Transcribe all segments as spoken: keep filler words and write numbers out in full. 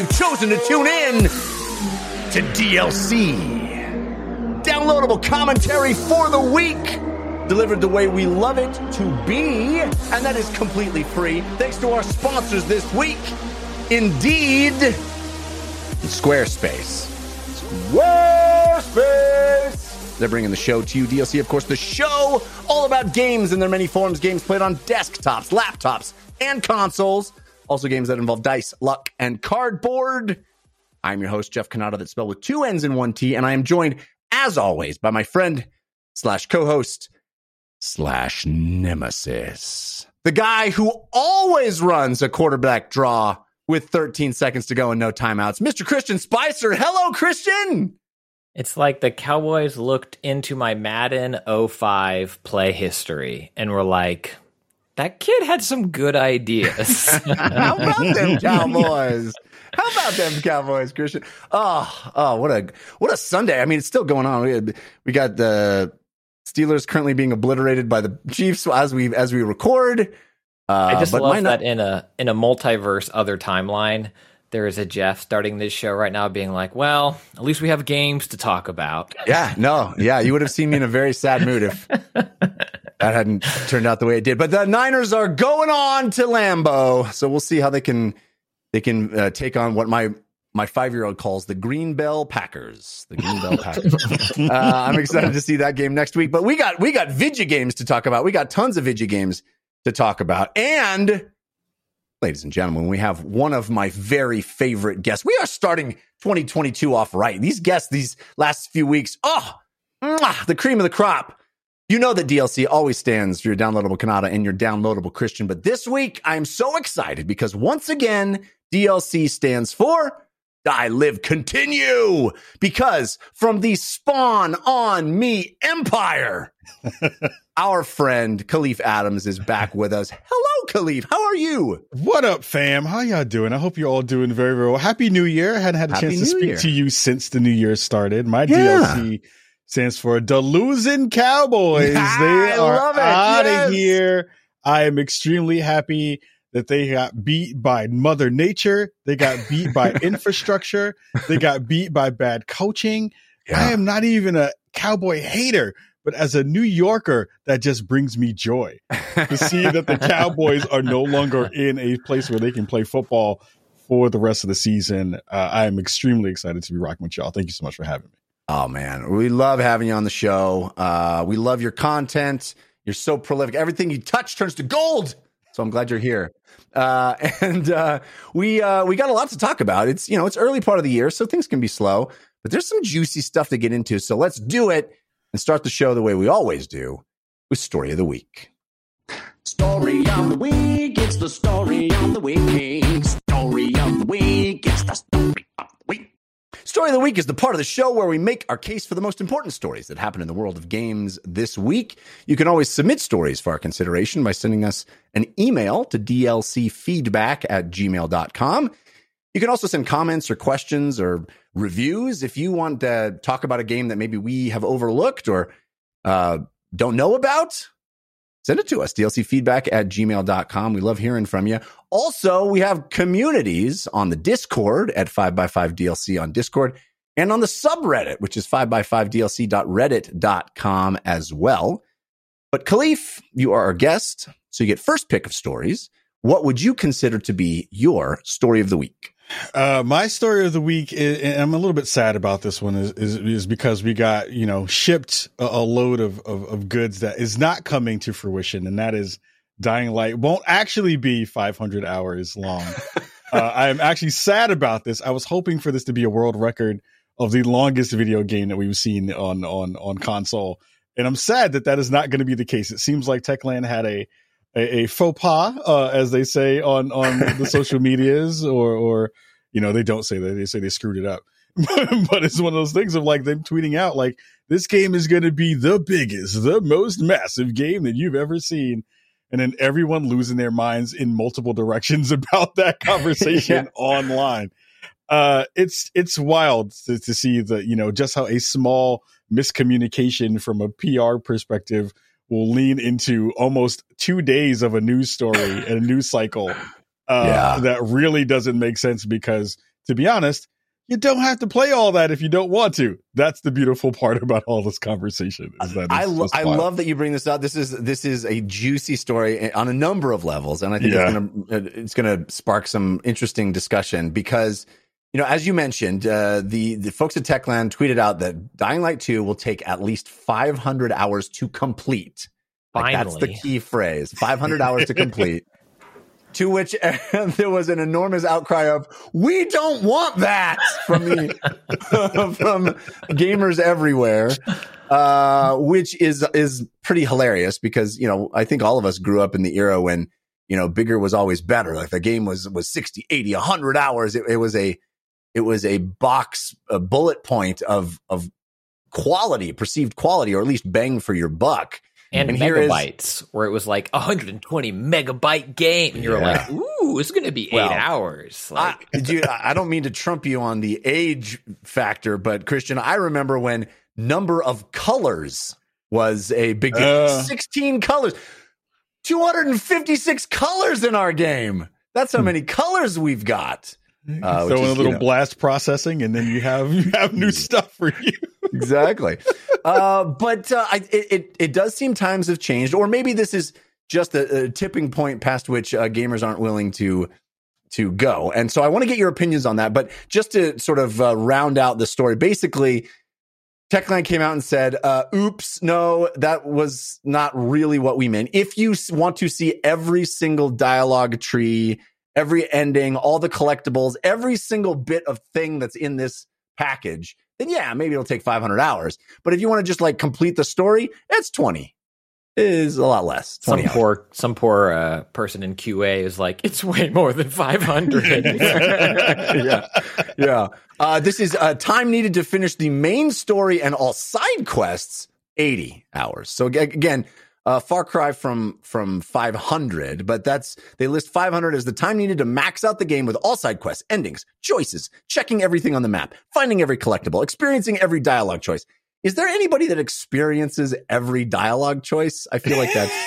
you've chosen to tune in to D L C. Downloadable commentary for the week, delivered the way we love it to be, and that is completely free. Thanks to our sponsors this week, Indeed, Squarespace. Squarespace! They're bringing the show to you. D L C, of course, the show all about games in their many forms. Games played on desktops, laptops, and consoles. Also games that involve dice, luck, and cardboard. I'm your host, Jeff Cannata, that's spelled with two N's and one T, and I am joined, as always, by my friend slash co-host slash nemesis. The guy who always runs a quarterback draw with thirteen seconds to go and no timeouts, Mister Christian Spicer. Hello, Christian! It's like the Cowboys looked into my Madden oh five play history and were like, that kid had some good ideas. How about them Cowboys? How about them Cowboys, Christian? Oh, oh, what a what a Sunday. I mean, it's still going on. We had, we got the Steelers currently being obliterated by the Chiefs as we as we record. Uh, I just but love not- that in a in a multiverse other timeline, there is a Jeff starting this show right now being like, well, at least we have games to talk about. Yeah, no, yeah, you would have seen me in a very sad mood if that hadn't turned out the way it did. But the Niners are going on to Lambeau, so we'll see how they can they can uh, take on what my my five-year-old calls the Green Bell Packers. The Green Bell Packers. uh, I'm excited to see that game next week. But we got we got Vidya games to talk about. We got tons of Vidya games to talk about, and ladies and gentlemen, we have one of my very favorite guests. We are starting twenty twenty-two off right. These guests, these last few weeks, oh, mwah, the cream of the crop. You know that D L C always stands for your downloadable Cannata and your downloadable Christian. But this week, I'm so excited because once again, D L C stands for Die Live Continue. Because from the Spawn on Me Empire, our friend Khalif Adams is back with us. Hello, Khalif. How are you? What up, fam? How y'all doing? I hope you're all doing very, very well. Happy New Year. I hadn't had a Happy chance to New speak Year. to you since the New Year started. My Yeah. D L C stands for the Losing Cowboys. I They are love it. out Yes. of here. I am extremely happy that they got beat by Mother Nature. They got beat by infrastructure. They got beat by bad coaching. Yeah. I am not even a Cowboy hater, but as a New Yorker, that just brings me joy to see that the Cowboys are no longer in a place where they can play football for the rest of the season. Uh, I am extremely excited to be rocking with y'all. Thank you so much for having me. Oh, man. We love having you on the show. Uh, we love your content. You're so prolific. Everything you touch turns to gold. So I'm glad you're here. Uh, and uh, we uh, we got a lot to talk about. It's, you know, it's early part of the year, so things can be slow. But there's some juicy stuff to get into. So let's do it and start the show the way we always do with Story of the Week. Story of the week, it's the story of the week. Story of the week, it's the story of the week. Story of the Week is the part of the show where we make our case for the most important stories that happen in the world of games this week. You can always submit stories for our consideration by sending us an email to d l c feedback at gmail dot com. You can also send comments or questions or reviews if you want to talk about a game that maybe we have overlooked or uh, don't know about. Send it to us, d l c feedback at gmail dot com. We love hearing from you. Also, we have communities on the Discord at five by five D L C on Discord and on the subreddit, which is five by five D L C dot reddit dot com as well. But Khalif, you are our guest, so you get first pick of stories. What would you consider to be your story of the week? Uh, my story of the week, is, and I'm a little bit sad about this one, is is, is because we got, you know, shipped a, a load of, of, of goods that is not coming to fruition, and that is Dying Light won't actually be five hundred hours long. uh, I'm actually sad about this. I was hoping for this to be a world record of the longest video game that we've seen on on on console, and I'm sad that that is not going to be the case. It seems like Techland had a A, a faux pas, uh, as they say on, on the social medias, or, or, you know, they don't say that. They say they screwed it up. But it's one of those things of like them tweeting out, like, this game is going to be the biggest, the most massive game that you've ever seen. And then everyone losing their minds in multiple directions about that conversation yeah. online. Uh, it's, it's wild to, to see the, you know, just how a small miscommunication from a P R perspective will lean into almost two days of a news story and a news cycle uh, yeah. that really doesn't make sense because to be honest, you don't have to play all that if you don't want to. That's the beautiful part about all this conversation. Is that I, it's lo- just I wild. love that you bring this up. This is this is a juicy story on a number of levels, and I think Yeah. it's gonna it's gonna spark some interesting discussion because, you know, as you mentioned, uh, the the folks at Techland tweeted out that Dying Light two will take at least five hundred hours to complete. Like, that's the Finally. key phrase: five hundred hours to complete. To which there was an enormous outcry of "We don't want that" from the from gamers everywhere, uh, which is is pretty hilarious because, you know, I think all of us grew up in the era when, you know, bigger was always better. Like the game was was sixty, eighty, one hundred hours. It, it was a it was a box a bullet point of of quality, perceived quality, or at least bang for your buck. And, And here is- megabytes, where it was like a one hundred twenty megabyte game. And you're Yeah. like, ooh, it's going to be eight Well, hours. Like, I, dude, I don't mean to trump you on the age factor, but Christian, I remember when number of colors was a big deal. Uh. sixteen colors, two hundred fifty-six colors in our game. That's how many colors we've got. Uh, which Throw in is, a little you know, blast processing, and then you have you have new stuff for you. exactly. uh, but uh, I, it, it it does seem times have changed, or maybe this is just a, a tipping point past which uh, gamers aren't willing to to go. And so I want to get your opinions on that. But just to sort of uh, round out the story, basically, Techland came out and said, uh, "Oops, no, that was not really what we meant. If you s- want to see every single dialogue tree, every ending, all the collectibles, every single bit of thing that's in this package, then yeah, maybe it'll take five hundred hours. But if you want to just like complete the story, it's twenty. It is a lot less. some twenty hours. poor, some poor uh, person in Q A is like, it's way more than five hundred. yeah, yeah. Uh, this is uh, time needed to finish the main story and all side quests. eighty hours. So ag- again, uh, far cry from from five hundred, but that's they list five hundred as the time needed to max out the game with all side quests, endings, choices, checking everything on the map, finding every collectible, experiencing every dialogue choice. Is there anybody that experiences every dialogue choice? I feel like that's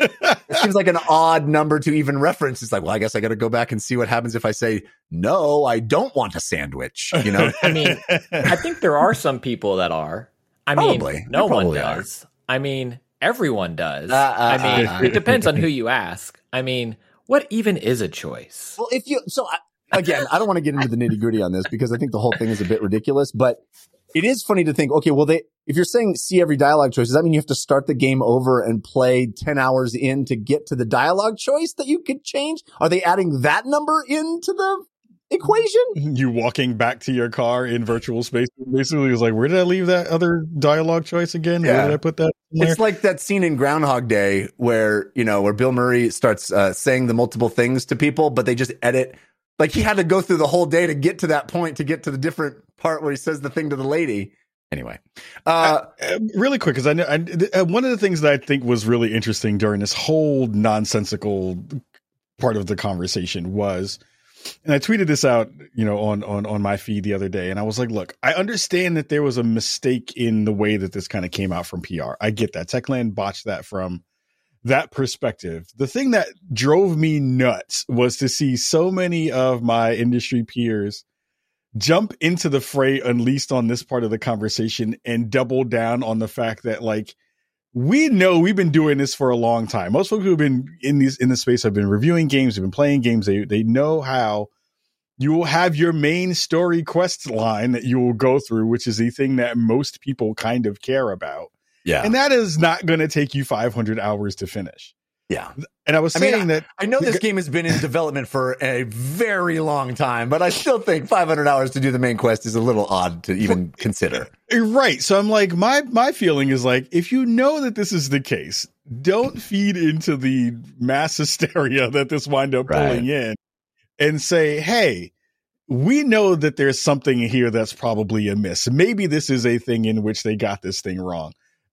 it seems like an odd number to even reference. It's like, well, I guess I got to go back and see what happens if I say, no, I don't want a sandwich. You know, I mean, I think there are some people that are. I mean, Probably. no There one probably are. does. I mean, everyone does. Uh, uh, I mean, uh, uh. it depends on who you ask. I mean, what even is a choice? well, if you, so I, again, I don't want to get into the nitty gritty on this because I think the whole thing is a bit ridiculous, but it is funny to think, okay, well, they, if you're saying see every dialogue choice, does that mean you have to start the game over and play ten hours in to get to the dialogue choice that you could change? Are they adding that number into the equation? You walking back to your car in virtual space basically is like, where did I leave that other dialogue choice again? Yeah. Where did I put that? in there? It's like that scene in Groundhog Day where, you know, where Bill Murray starts uh, saying the multiple things to people, but they just edit. Like he had to go through the whole day to get to that point, to get to the different part where he says the thing to the lady. Anyway, uh, Uh, really quick, because I know I, uh, one of the things that I think was really interesting during this whole nonsensical part of the conversation was, and I tweeted this out, you know, on on on my feed the other day, and I was like, look, I understand that there was a mistake in the way that this kind of came out from P R. I get that. Techland botched that from that perspective. The thing that drove me nuts was to see so many of my industry peers jump into the fray, at least on this part of the conversation, and double down on the fact that, like, we know we've been doing this for a long time. Most folks who have been in these in the space have been reviewing games, have been playing games. They they know how you will have your main story quest line that you will go through, which is the thing that most people kind of care about. yeah, And that is not going to take you five hundred hours to finish. yeah. And I was I mean, saying that I know this game has been in development for a very long time, but I still think five hundred hours to do the main quest is a little odd to even consider. right. So I'm like, my my feeling is like, if you know that this is the case, don't feed into the mass hysteria that this wind up Right. pulling in, and say, hey, we know that there's something here that's probably amiss. Maybe this is a thing in which they got this thing wrong.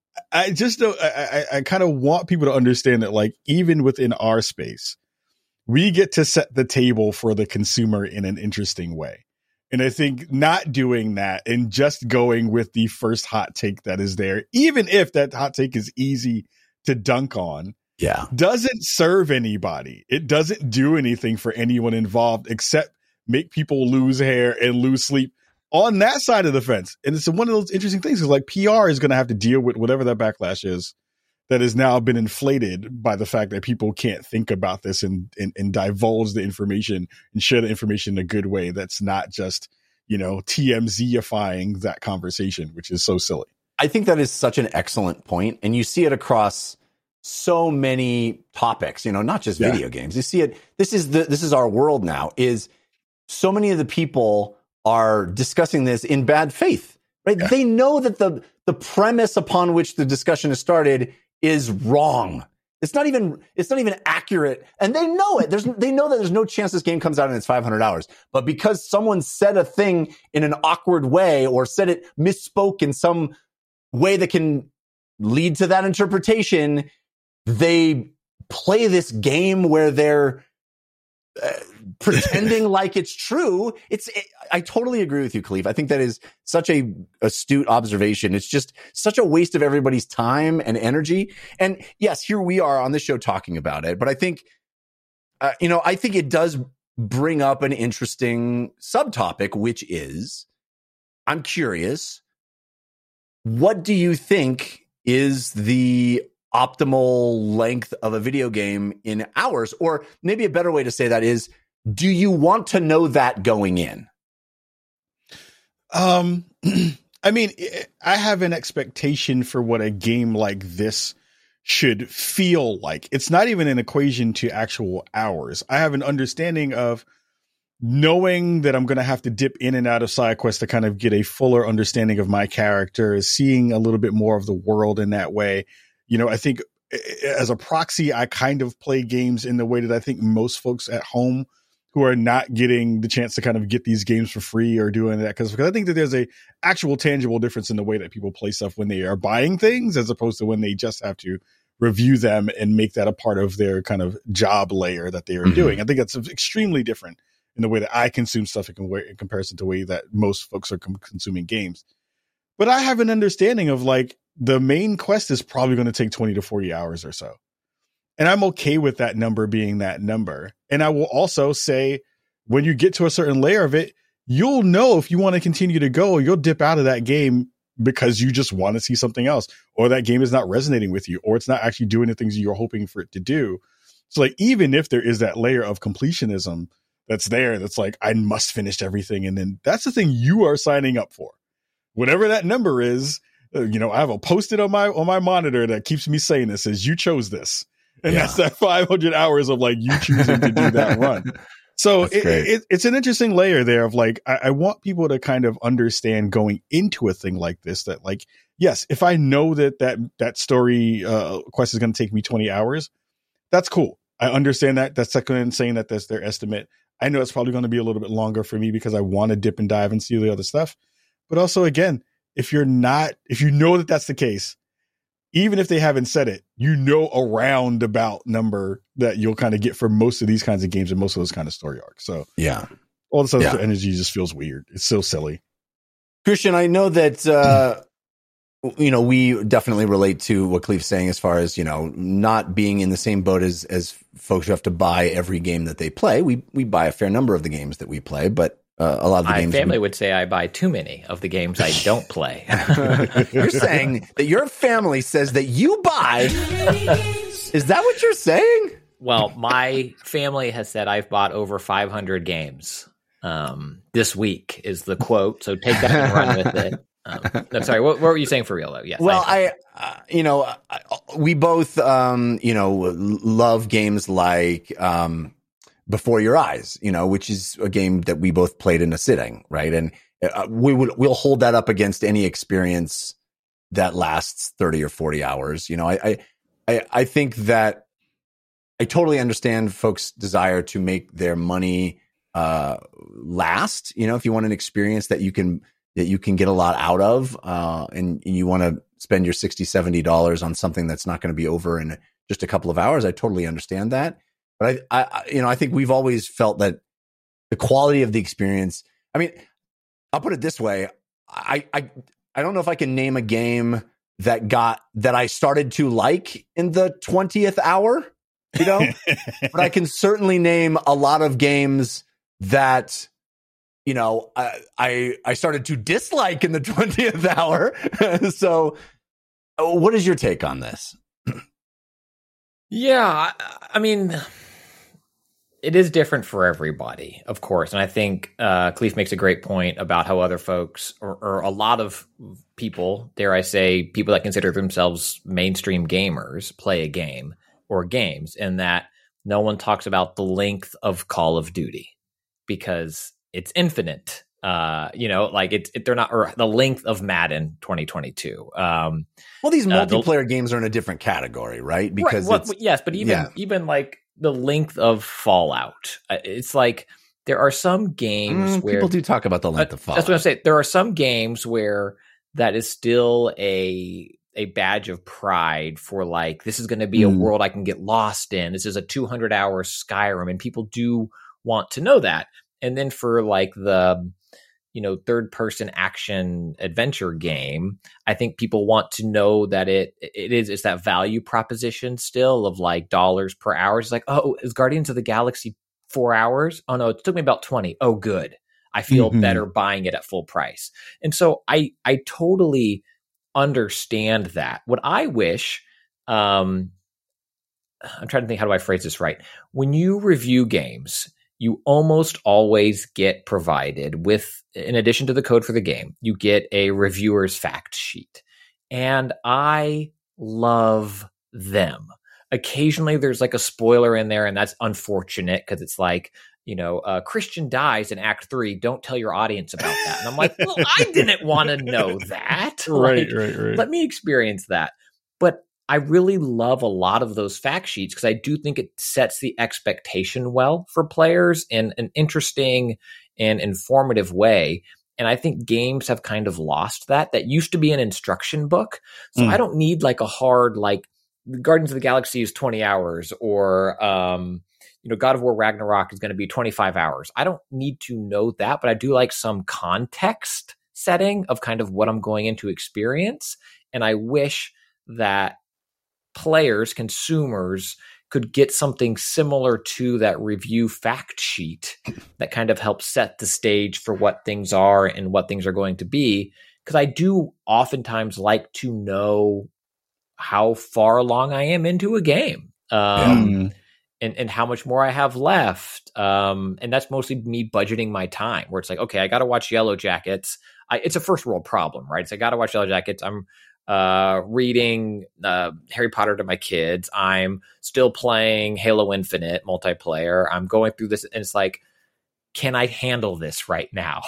I just don't, I, I, I kind of want people to understand that, like, even within our space, we get to set the table for the consumer in an interesting way. And I think not doing that and just going with the first hot take that is there, even if that hot take is easy to dunk on, Yeah. doesn't serve anybody. It doesn't do anything for anyone involved except make people lose hair and lose sleep on that side of the fence. And it's one of those interesting things is like P R is going to have to deal with whatever that backlash is that has now been inflated by the fact that people can't think about this and, and, and divulge the information and share the information in a good way. That's not just, you know, T M Z-ifying that conversation, which is so silly. I think that is such an excellent point. And you see it across so many topics, you know, not just Yeah. video games. You see it. This is the, this is our world now, is so many of the people are discussing this in bad faith, right? Yeah. They know that the, the premise upon which the discussion is started is wrong. It's not even, it's not even accurate. And they know it. There's, they know that there's no chance this game comes out and it's five hundred dollars. But because someone said a thing in an awkward way or said it misspoke in some way that can lead to that interpretation, they play this game where they're uh, pretending like it's true. It's, it, I totally agree with you, Khalif. I think that is such a astute observation. It's just such a waste of everybody's time and energy. And yes, here we are on this show talking about it, but I think, uh, you know, I think it does bring up an interesting subtopic, which is, I'm curious, what do you think is the optimal length of a video game in hours? Or maybe a better way to say that is, do you want to know that going in? Um, I mean, I have an expectation for what a game like this should feel like. It's not even an equation to actual hours. I have an understanding of knowing that I'm going to have to dip in and out of side quests to kind of get a fuller understanding of my character, seeing a little bit more of the world in that way. You know, I think as a proxy, I kind of play games in the way that I think most folks at home who are not getting the chance to kind of get these games for free or doing that. Because I think that there's a actual tangible difference in the way that people play stuff when they are buying things as opposed to when they just have to review them and make that a part of their kind of job layer that they are mm-hmm. doing. I think that's extremely different in the way that I consume stuff in comparison to the way that most folks are consuming games. But I have an understanding of like the main quest is probably going to take twenty to forty hours or so. And I'm okay with that number being that number. And I will also say when you get to a certain layer of it, you'll know if you want to continue to go, you'll dip out of that game because you just want to see something else, or that game is not resonating with you, or it's not actually doing the things you're hoping for it to do. So like, even if there is that layer of completionism that's there, that's like, I must finish everything. And then that's the thing you are signing up for. Whatever that number is, you know, I have a post-it on my, on my monitor that keeps me saying this, says you chose this. And yeah. that's that five hundred hours of like you choosing to do that run. So it, it, it's an interesting layer there of like, I, I want people to kind of understand going into a thing like this, that like, yes, if I know that that, that story uh, quest is going to take me twenty hours, that's cool. I understand that. That's second saying that that's their estimate. I know it's probably going to be a little bit longer for me because I want to dip and dive and see the other stuff. But also, again, if you're not, if you know that that's the case, even if they haven't said it, you know, a roundabout number that you'll kind of get for most of these kinds of games and most of those kind of story arcs. So yeah, all this other yeah. energy just feels weird. It's so silly. Christian, I know that, uh, you know, we definitely relate to what Khalif's saying as far as, you know, not being in the same boat as, as folks who have to buy every game that they play. We, we buy a fair number of the games that we play, but uh, a lot of the my games. My family we... would say I buy too many of the games I don't play. You're saying that your family says that you buy. Is that what you're saying? Well, my family has said I've bought over five hundred games um, this week is the quote. So take that and run with it. Um, I'm sorry. What, what were you saying for real though? Yes. Well, I, I uh, you know, I, we both, um, you know, love games like, um, Before Your Eyes, you know, which is a game that we both played in a sitting. Right. And uh, we would, we'll hold that up against any experience that lasts thirty or forty hours. You know, I, I, I think that I totally understand folks' desire to make their money, uh, last, you know, if you want an experience that you can, that you can get a lot out of, uh, and, and you want to spend your sixty, seventy dollars on something that's not going to be over in just a couple of hours. I totally understand that. But I, I, you know, I think we've always felt that the quality of the experience, I mean, I'll put it this way. I, I, I don't know if I can name a game that got, that I started to like in the twentieth hour, you know, but I can certainly name a lot of games that you know, I, I I started to dislike in the twentieth hour. So, what is your take on this? Yeah, I, I mean, it is different for everybody, of course. And I think uh, Cleef makes a great point about how other folks, or, or a lot of people, dare I say, people that consider themselves mainstream gamers, play a game or games, and that no one talks about the length of Call of Duty because it's infinite. Uh, you know, like it's it, they're not, or the length of Madden twenty twenty-two. Um, well, these multiplayer uh, the, games are in a different category, right? Because right, well, yes, but even yeah. even like the length of Fallout, it's like there are some games mm, where people do talk about the length uh, of Fallout. That's what I'm saying. There are some games where that is still a a badge of pride for like, this is going to be mm. a world I can get lost in. This is a two hundred hour Skyrim, and people do want to know that. And then for like the, you know, third person action adventure game, I think people want to know that it it is it's that value proposition still of like dollars per hour. It's like, oh, is Guardians of the Galaxy four hours? Oh no, it took me about twenty. Oh, good. I feel mm-hmm. better buying it at full price. And so I I totally understand that. What I wish, um, I'm trying to think, how do I phrase this right? When you review games, you almost always get provided with, in addition to the code for the game, you get a reviewer's fact sheet. And I love them. Occasionally there's like a spoiler in there, and that's unfortunate because it's like, you know, uh, Christian dies in Act Three. Don't tell your audience about that. And I'm like, well, I didn't want to know that. Right, like, right, right. Let me experience that. But I really love a lot of those fact sheets because I do think it sets the expectation well for players in an interesting and informative way. And I think games have kind of lost that. That used to be an instruction book. So mm. I don't need like a hard, like Guardians of the Galaxy is twenty hours, or, um, you know, God of War Ragnarok is going to be twenty-five hours. I don't need to know that, but I do like some context setting of kind of what I'm going into experience. And I wish that players, consumers, could get something similar to that review fact sheet that kind of helps set the stage for what things are and what things are going to be. Because I do oftentimes like to know how far along I am into a game. Um, mm. And, and how much more I have left. Um, and that's mostly me budgeting my time, where it's like, okay, I got to watch Yellow Jackets. I, it's a first world problem, right? So I got to watch Yellow Jackets. I'm uh, reading uh, Harry Potter to my kids. I'm still playing Halo Infinite multiplayer. I'm going through this, and it's like, can I handle this right now?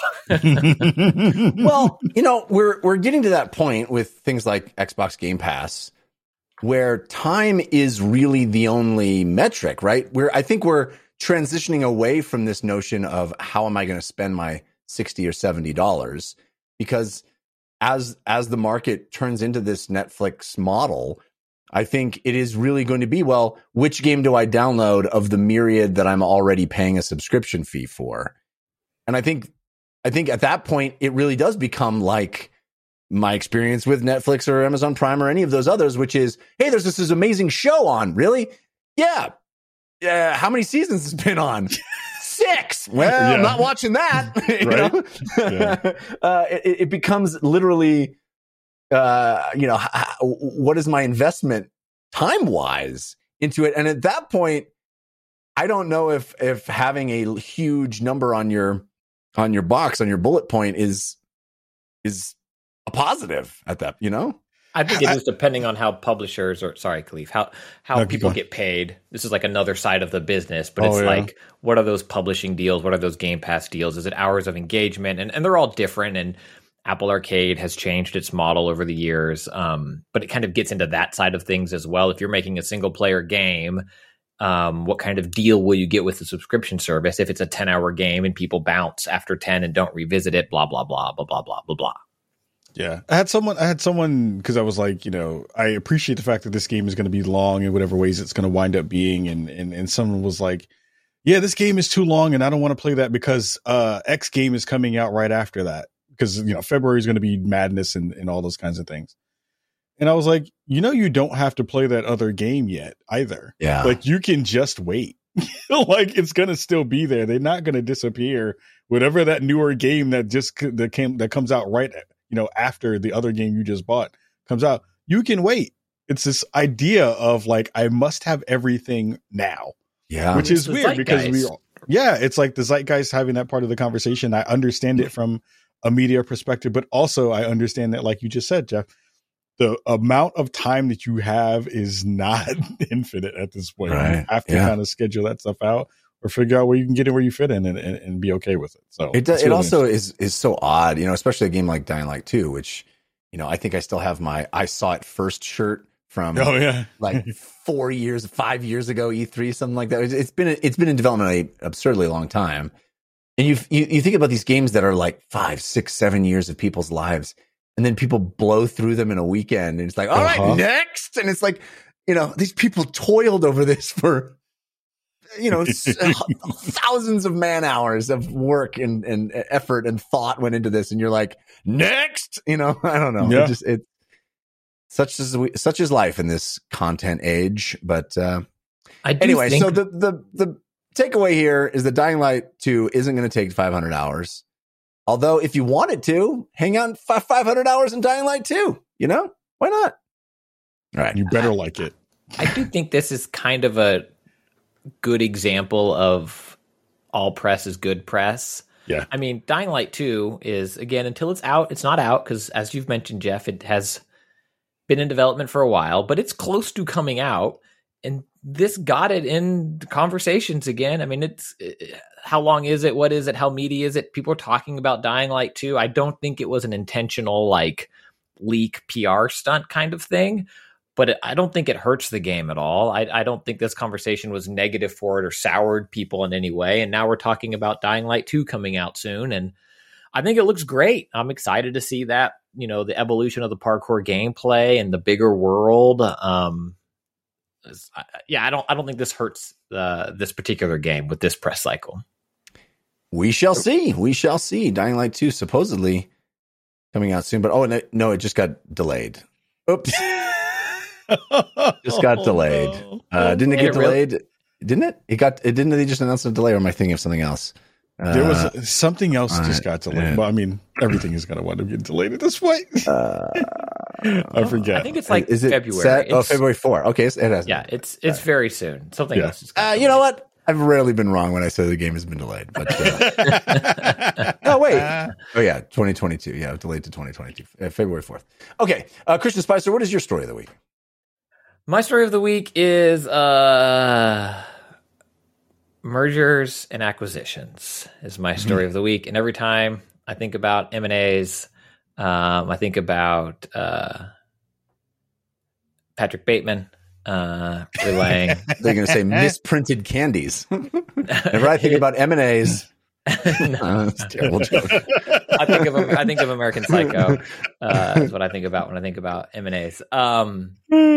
Well, you know, we're we're getting to that point with things like Xbox Game Pass, where time is really the only metric, right? Where I think we're transitioning away from this notion of how am I going to spend my sixty or seventy dollars, because as as the market turns into this Netflix model, I think it is really going to be, well, which game do I download of the myriad that I'm already paying a subscription fee for? And I think I think at that point it really does become like my experience with Netflix or Amazon Prime or any of those others, which is, hey, there's this, this amazing show on. Really? Yeah. Yeah. How many seasons has it been on? Six. Well, yeah. I'm not watching that. you right? know? Yeah. uh, it, it becomes literally, uh, you know, h- what is my investment time wise into it? And at that point, I don't know if if having a huge number on your on your box, on your bullet point is is a positive at that, you know? I think it is depending on how publishers, or sorry, Khalif, how how no, people get paid. This is like another side of the business, but oh, it's yeah. like, what are those publishing deals? What are those Game Pass deals? Is it hours of engagement? And and they're all different. And Apple Arcade has changed its model over the years, um, but it kind of gets into that side of things as well. If you're making a single player game, um, what kind of deal will you get with the subscription service? If it's a ten hour game and people bounce after ten and don't revisit it, blah, blah, blah, blah, blah, blah, blah, blah. Yeah, I had someone, I had someone, because I was like, you know, I appreciate the fact that this game is going to be long in whatever ways it's going to wind up being. And, and, and someone was like, yeah, this game is too long and I don't want to play that because uh, X game is coming out right after that. Because, you know, February is going to be madness and, and all those kinds of things. And I was like, you know, you don't have to play that other game yet either. Yeah. Like, you can just wait. Like it's gonna still be there. They're not gonna disappear. Whatever that newer game that just that came that comes out right, you know, after the other game you just bought comes out, you can wait. It's this idea of like I must have everything now. Yeah, which It's is the weird because we, zeitgeist. yeah, it's like the zeitgeist having that part of the conversation. I understand it from a media perspective, but also I understand that, like you just said, Jeff, the amount of time that you have is not infinite at this point. Right. You have to Yeah. kind of schedule that stuff out or figure out where you can get in where you fit in and, and, and be okay with it. So It does, it's it really also is is so odd, you know, especially a game like Dying Light two, which, you know, I think I still have my I saw it first shirt from oh yeah, like four years, five years ago, E three, something like that. It's, it's been it's been in development a absurdly long time, and you you you think about these games that are like five, six, seven years of people's lives, and then people blow through them in a weekend, and it's like, all Uh-huh. right, next, and it's like, you know, these people toiled over this for, you know, s- thousands of man hours of work and, and effort and thought went into this, and you're like, next, you know, I don't know, Yeah. it just it. Such is we, such is life in this content age, but uh, I do anyway. think So the the the takeaway here is that Dying Light two isn't going to take five hundred hours. Although, if you wanted to, hang out five hundred hours in Dying Light two. You know, why not? All right, you better like it. I do think this is kind of a good example of all press is good press. Yeah. I mean, Dying Light two is, again, until it's out, it's not out because, as you've mentioned, Jeff, it has been in development for a while, but it's close to coming out. And this got it in conversations again. I mean, it's how long is it? What is it? How meaty is it? People are talking about Dying Light two. I don't think it was an intentional like leak P R stunt kind of thing, but it, I don't think it hurts the game at all. I, I don't think this conversation was negative for it or soured people in any way. And now we're talking about Dying Light two coming out soon. And I think it looks great. I'm excited to see that, you know, the evolution of the parkour gameplay and the bigger world. Um, I, yeah, I don't, I don't think this hurts uh, this particular game with this press cycle. we shall see. We shall see. Dying Light two supposedly coming out soon, but oh no, no, it just got delayed. Oops, just got delayed. Oh, Uh, didn't it Did get it really? delayed? Didn't it? It got. It didn't. They just announced a delay, or am I thinking of something else? Uh, There was something else all just right, got delayed. yeah. But I mean, everything is going to wind up getting delayed at this point. uh, I forget. I think it's like is it February. set? Oh, It's- February fourth. Okay, it has. Yeah, it's it's very soon. Something Yeah. else is Uh, coming. you know what? I've rarely been wrong when I say the game has been delayed. But uh, oh wait, oh yeah, twenty twenty-two. Yeah, delayed to twenty twenty-two, uh, February fourth. Okay, uh, Christian Spicer, what is your story of the week? My story of the week is uh, mergers and acquisitions is my story of the week. And every time I think about M and A's, um, I think about uh, Patrick Bateman uh, relaying. They're going to say misprinted candies. Whenever I think about M and A's, No. uh, it's a terrible joke. I think of I think of American Psycho uh, is what I think about when I think about M and A's. Um,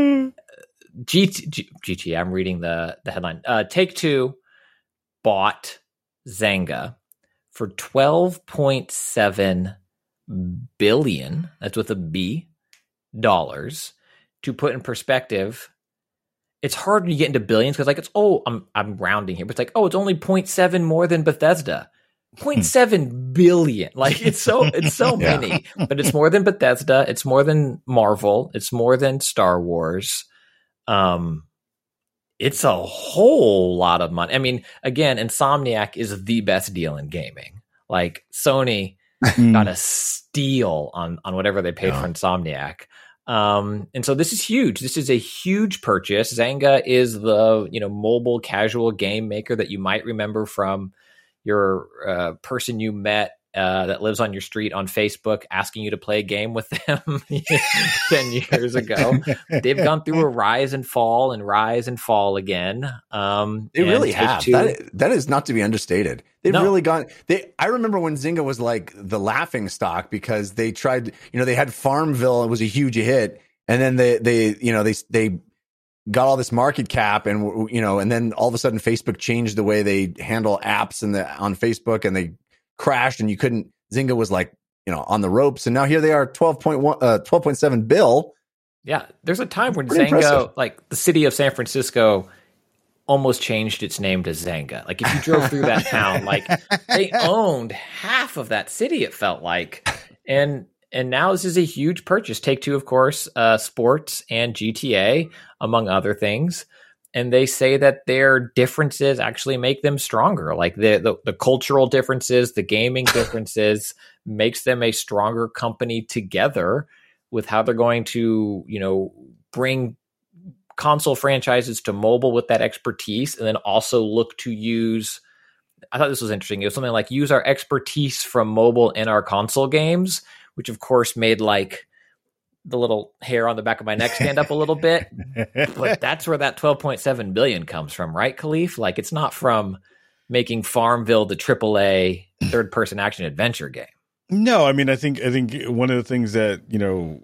G T, G, GT. I'm reading the the headline. Uh, Take Two bought Zynga for twelve point seven billion. That's with a B dollars. To put in perspective, it's hard when you get into billions because like it's oh I'm I'm rounding here, but it's like oh it's only zero point seven more than Bethesda. zero point seven billion. Like it's so it's so Yeah. many, but it's more than Bethesda. It's more than Marvel. It's more than Star Wars. Um, it's a whole lot of money. I mean, again, Insomniac is the best deal in gaming. Like Sony got a steal on on whatever they paid Yeah. for Insomniac. Um, and so this is huge. This is a huge purchase. Zynga is the, you know, mobile casual game maker that you might remember from your uh, person you met uh, that lives on your street on Facebook asking you to play a game with them ten years ago. They've gone through a rise and fall and rise and fall again. Um, They and really have. Take-Two- That, that is not to be understated. They've No. really gone. They. I remember when Zynga was like the laughing stock because they tried. You know, they had Farmville. It was a huge hit, and then they, they, you know, they, they got all this market cap, and you know, and then all of a sudden, Facebook changed the way they handle apps and the on Facebook, and they crashed, and you couldn't. Zynga was like, you know, on the ropes, and now here they are, twelve point one, uh, twelve point seven bill. Yeah, there's a time when Pretty Zynga, impressive. like the city of San Francisco, almost changed its name to Zynga. Like if you drove through that town, like they owned half of that city, it felt like. And and now this is a huge purchase. Take-Two, of course, uh, sports and G T A, among other things. And they say that their differences actually make them stronger. Like the, the, the cultural differences, the gaming differences makes them a stronger company together with how they're going to, you know, bring console franchises to mobile with that expertise, and then also look to use, I thought this was interesting. It was something like use our expertise from mobile in our console games, which of course made like the little hair on the back of my neck stand up a little bit. But that's where that twelve point seven billion comes from, right, Khalif? Like it's not from making Farmville the triple A third person action adventure game. No, I mean, I think, I think one of the things that, you know,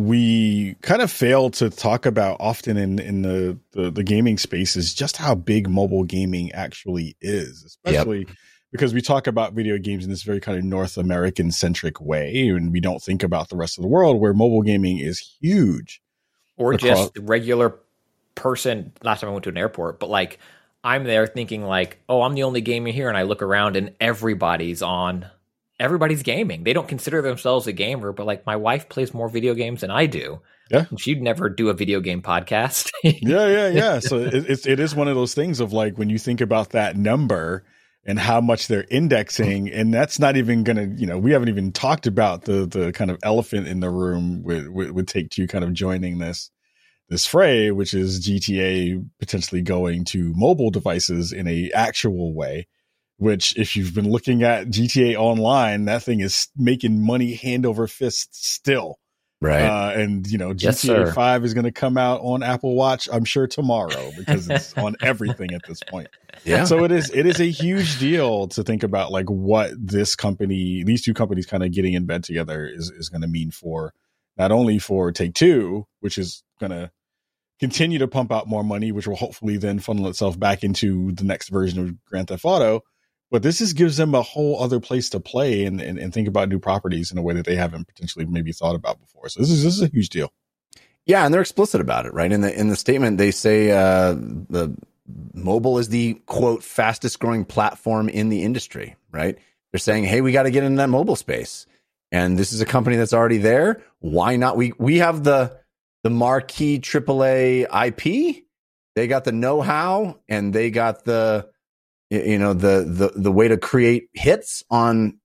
we kind of fail to talk about often in, in the, the, the gaming space is just how big mobile gaming actually is, especially yep. because we talk about video games in this very kind of North American centric way, and we don't think about the rest of the world where mobile gaming is huge. Or across- just the regular person. Last time I went to an airport, but like I'm there thinking like, oh, I'm the only gamer here. And I look around and everybody's on, everybody's gaming. They don't consider themselves a gamer, but like my wife plays more video games than I do. Yeah. She'd never do a video game podcast. yeah, yeah, yeah. So it, it's, it is one of those things of like, when you think about that number and how much they're indexing, and that's not even going to, you know, we haven't even talked about the, the kind of elephant in the room with, with, with Take-Two kind of joining this, this fray, which is G T A potentially going to mobile devices in a actual way. Which, if you've been looking at G T A Online, that thing is making money hand over fist still. Right. Uh, and, you know, yes, G T A sir. five is going to come out on Apple Watch, I'm sure, tomorrow, because it's on everything at this point. Yeah. So it is, it is a huge deal to think about like what this company, these two companies kind of getting in bed together is, is going to mean for not only for Take-Two, which is going to continue to pump out more money, which will hopefully then funnel itself back into the next version of Grand Theft Auto. But this is gives them a whole other place to play and, and, and think about new properties in a way that they haven't potentially maybe thought about before. So this is this is a huge deal. Yeah, and they're explicit about it, right? In the in the statement, they say uh, the mobile is the quote fastest growing platform in the industry, right? They're saying, hey, we got to get into that mobile space, and this is a company that's already there. Why not? We we have the the marquee triple A I P. They got the know-how, and they got the you know, the, the, the way to create hits on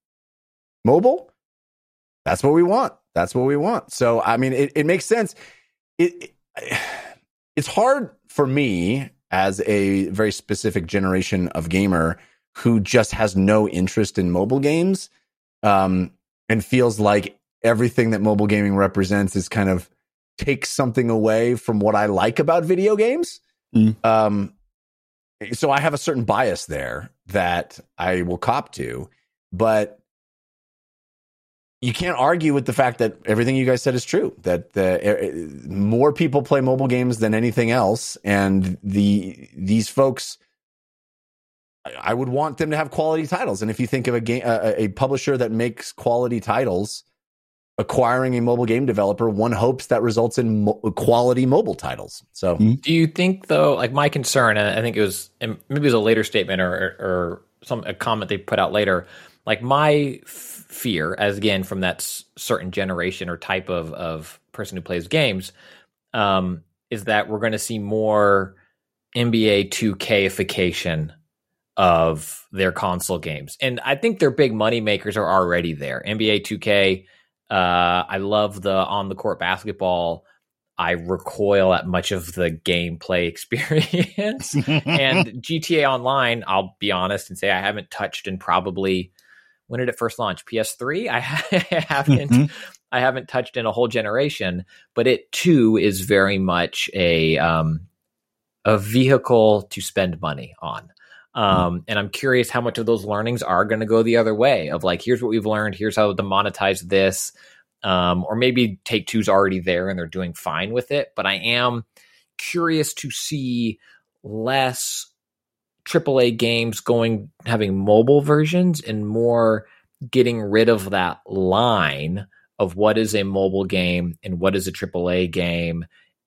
mobile. That's what we want. That's what we want. So, I mean, it, it makes sense. It, it it's hard for me as a very specific generation of gamer who just has no interest in mobile games, um, and feels like everything that mobile gaming represents is kind of takes something away from what I like about video games. Mm. Um, So I have a certain bias there that I will cop to, but you can't argue with the fact that everything you guys said is true, that the, uh, more people play mobile games than anything else. And the these folks, I would want them to have quality titles. And if you think of a game, uh, a publisher that makes quality titles, acquiring a mobile game developer, one hopes that results in mo- quality mobile titles. So, do you think though, like my concern, and I think it was, and maybe it was a later statement or, or some a comment they put out later, like my f- fear, as again from that s- certain generation or type of of person who plays games, um, is that we're going to see more N B A two K-ification of their console games, and I think their big money makers are already there. N B A two K. Uh, I love the on the court basketball. I recoil at much of the gameplay experience. And G T A Online, I'll be honest and say I haven't touched in probably, when did it first launch? P S three? I haven't mm-hmm. I haven't touched in a whole generation, but it too is very much a um, a vehicle to spend money on. Um, and I'm curious how much of those learnings are going to go the other way of like, here's what we've learned. Here's how to monetize this. Um, or maybe Take-Two's already there and they're doing fine with it. But I am curious to see less triple A games going, having mobile versions and more getting rid of that line of what is a mobile game and what is a triple A game,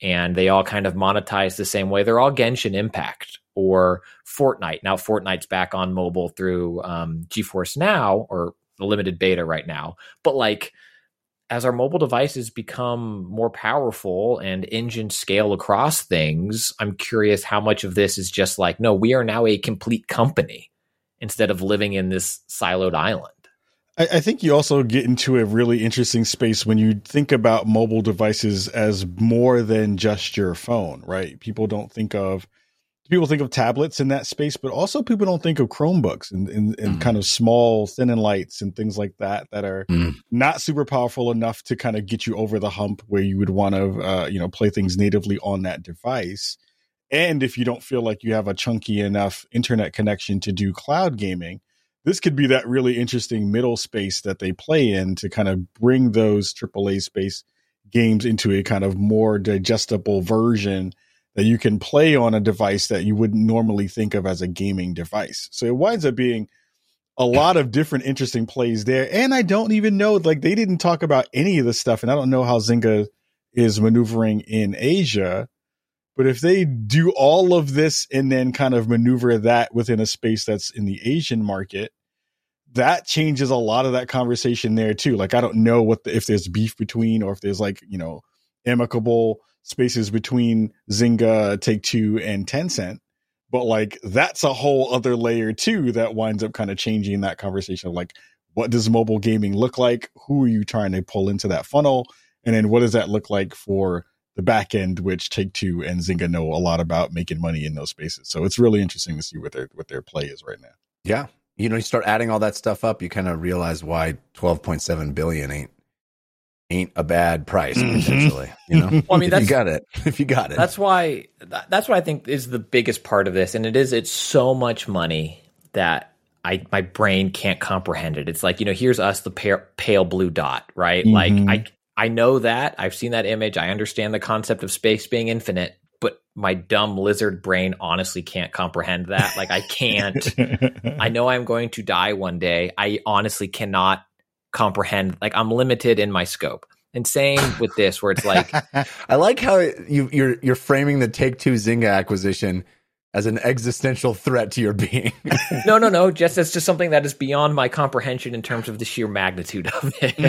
and they all kind of monetize the same way. They're all Genshin Impact or Fortnite. Now Fortnite's back on mobile through um, GeForce Now, or the limited beta right now. But like, as our mobile devices become more powerful and engines scale across things, I'm curious how much of this is just like, no, we are now a complete company instead of living in this siloed island. I, I think you also get into a really interesting space when you think about mobile devices as more than just your phone, right? People don't think of People think of tablets in that space, but also people don't think of Chromebooks and, and, and mm. kind of small thin and lights and things like that that are mm. not super powerful enough to kind of get you over the hump where you would want to, uh, you know, play things natively on that device. And if you don't feel like you have a chunky enough internet connection to do cloud gaming, this could be that really interesting middle space that they play in to kind of bring those triple A space games into a kind of more digestible version that you can play on a device that you wouldn't normally think of as a gaming device. So it winds up being a lot of different interesting plays there. And I don't even know, like, they didn't talk about any of the stuff, and I don't know how Zynga is maneuvering in Asia. But if they do all of this and then kind of maneuver that within a space that's in the Asian market, that changes a lot of that conversation there too. Like, I don't know what the, if there's beef between, or if there's like, you know, amicable spaces between Zynga, Take-Two, and Tencent. But like, that's a whole other layer too that winds up kind of changing that conversation of like, what does mobile gaming look like? Who are you trying to pull into that funnel? And then what does that look like for the back end, which Take-Two and Zynga know a lot about making money in those spaces. So it's really interesting to see what their what their play is right now. Yeah. You know, you start adding all that stuff up, you kind of realize why twelve point seven billion ain't ain't a bad price, potentially. You know, well, I mean, if that's, you got it. If you got it. That's why that's what I think is the biggest part of this. And it is, it's so much money that I my brain can't comprehend it. It's like, you know, here's us, the pale, pale blue dot, right? Mm-hmm. Like I I know that. I've seen that image. I understand the concept of space being infinite, but my dumb lizard brain honestly can't comprehend that. Like, I can't. I know I'm going to die one day. I honestly cannot comprehend. Like, I'm limited in my scope. And same with this, where it's like, I like how you, you're you're framing the Take-Two Zynga acquisition as an existential threat to your being. no, no, no. Just it's just something that is beyond my comprehension in terms of the sheer magnitude of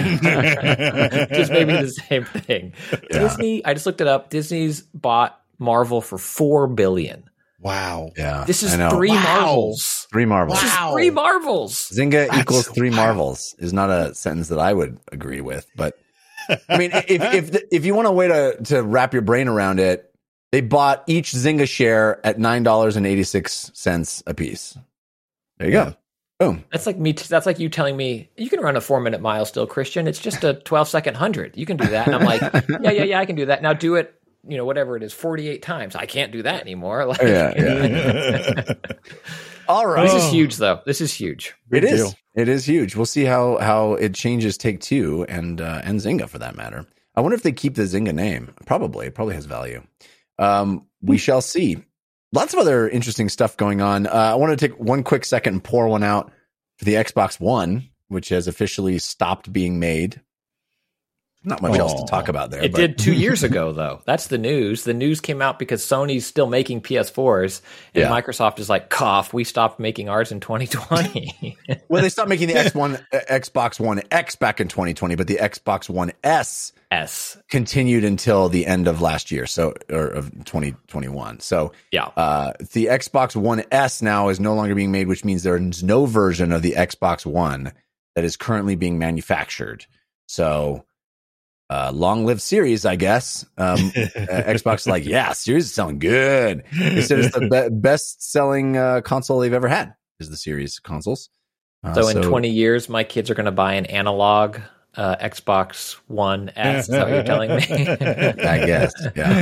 it. Just maybe the same thing. Yeah. Disney. I just looked it up. Disney's bought Marvel for four billion dollars. Wow. Yeah. This is three wow. Marvels. Three Marvels. This is three Marvels. Zynga That's equals three wow. Marvels is not a sentence that I would agree with, but I mean, if if the, if you want a way to to wrap your brain around it, they bought each Zynga share at nine dollars and eighty six cents a piece. There you yeah. go. Boom. That's like me. T- that's like you telling me you can run a four minute mile still, Christian. It's just a twelve second hundred. You can do that, and I'm like, yeah, yeah, yeah, I can do that. Now do it. You know, whatever it is, forty-eight times. I can't do that anymore. Like, yeah, yeah. All right. This is huge, though. This is huge. It is. Deal. It is huge. We'll see how how it changes Take-Two and uh, and Zynga for that matter. I wonder if they keep the Zynga name. Probably. It probably has value. Um, we shall see. Lots of other interesting stuff going on. Uh, I want to take one quick second and pour one out for the Xbox One, which has officially stopped being made. Not much Aww. else to talk about there. It but. did two years ago, though. That's the news. The news came out because Sony's still making P S fours, and yeah. Microsoft is like, cough, we stopped making ours in twenty twenty. Well, they stopped making the X one, uh, Xbox One X back in twenty twenty, but the Xbox One S, S continued until the end of last year, so or of twenty twenty-one. So yeah, uh, the Xbox One S now is no longer being made, which means there is no version of the Xbox One that is currently being manufactured. So. Uh, long live Series, I guess. Um, uh, Xbox is like, yeah, Series is selling good. They said it's the be- best selling uh, console they've ever had is the Series consoles. Uh, so, so in twenty years, my kids are going to buy an analog uh, Xbox One S. Is that what you're telling me? I guess,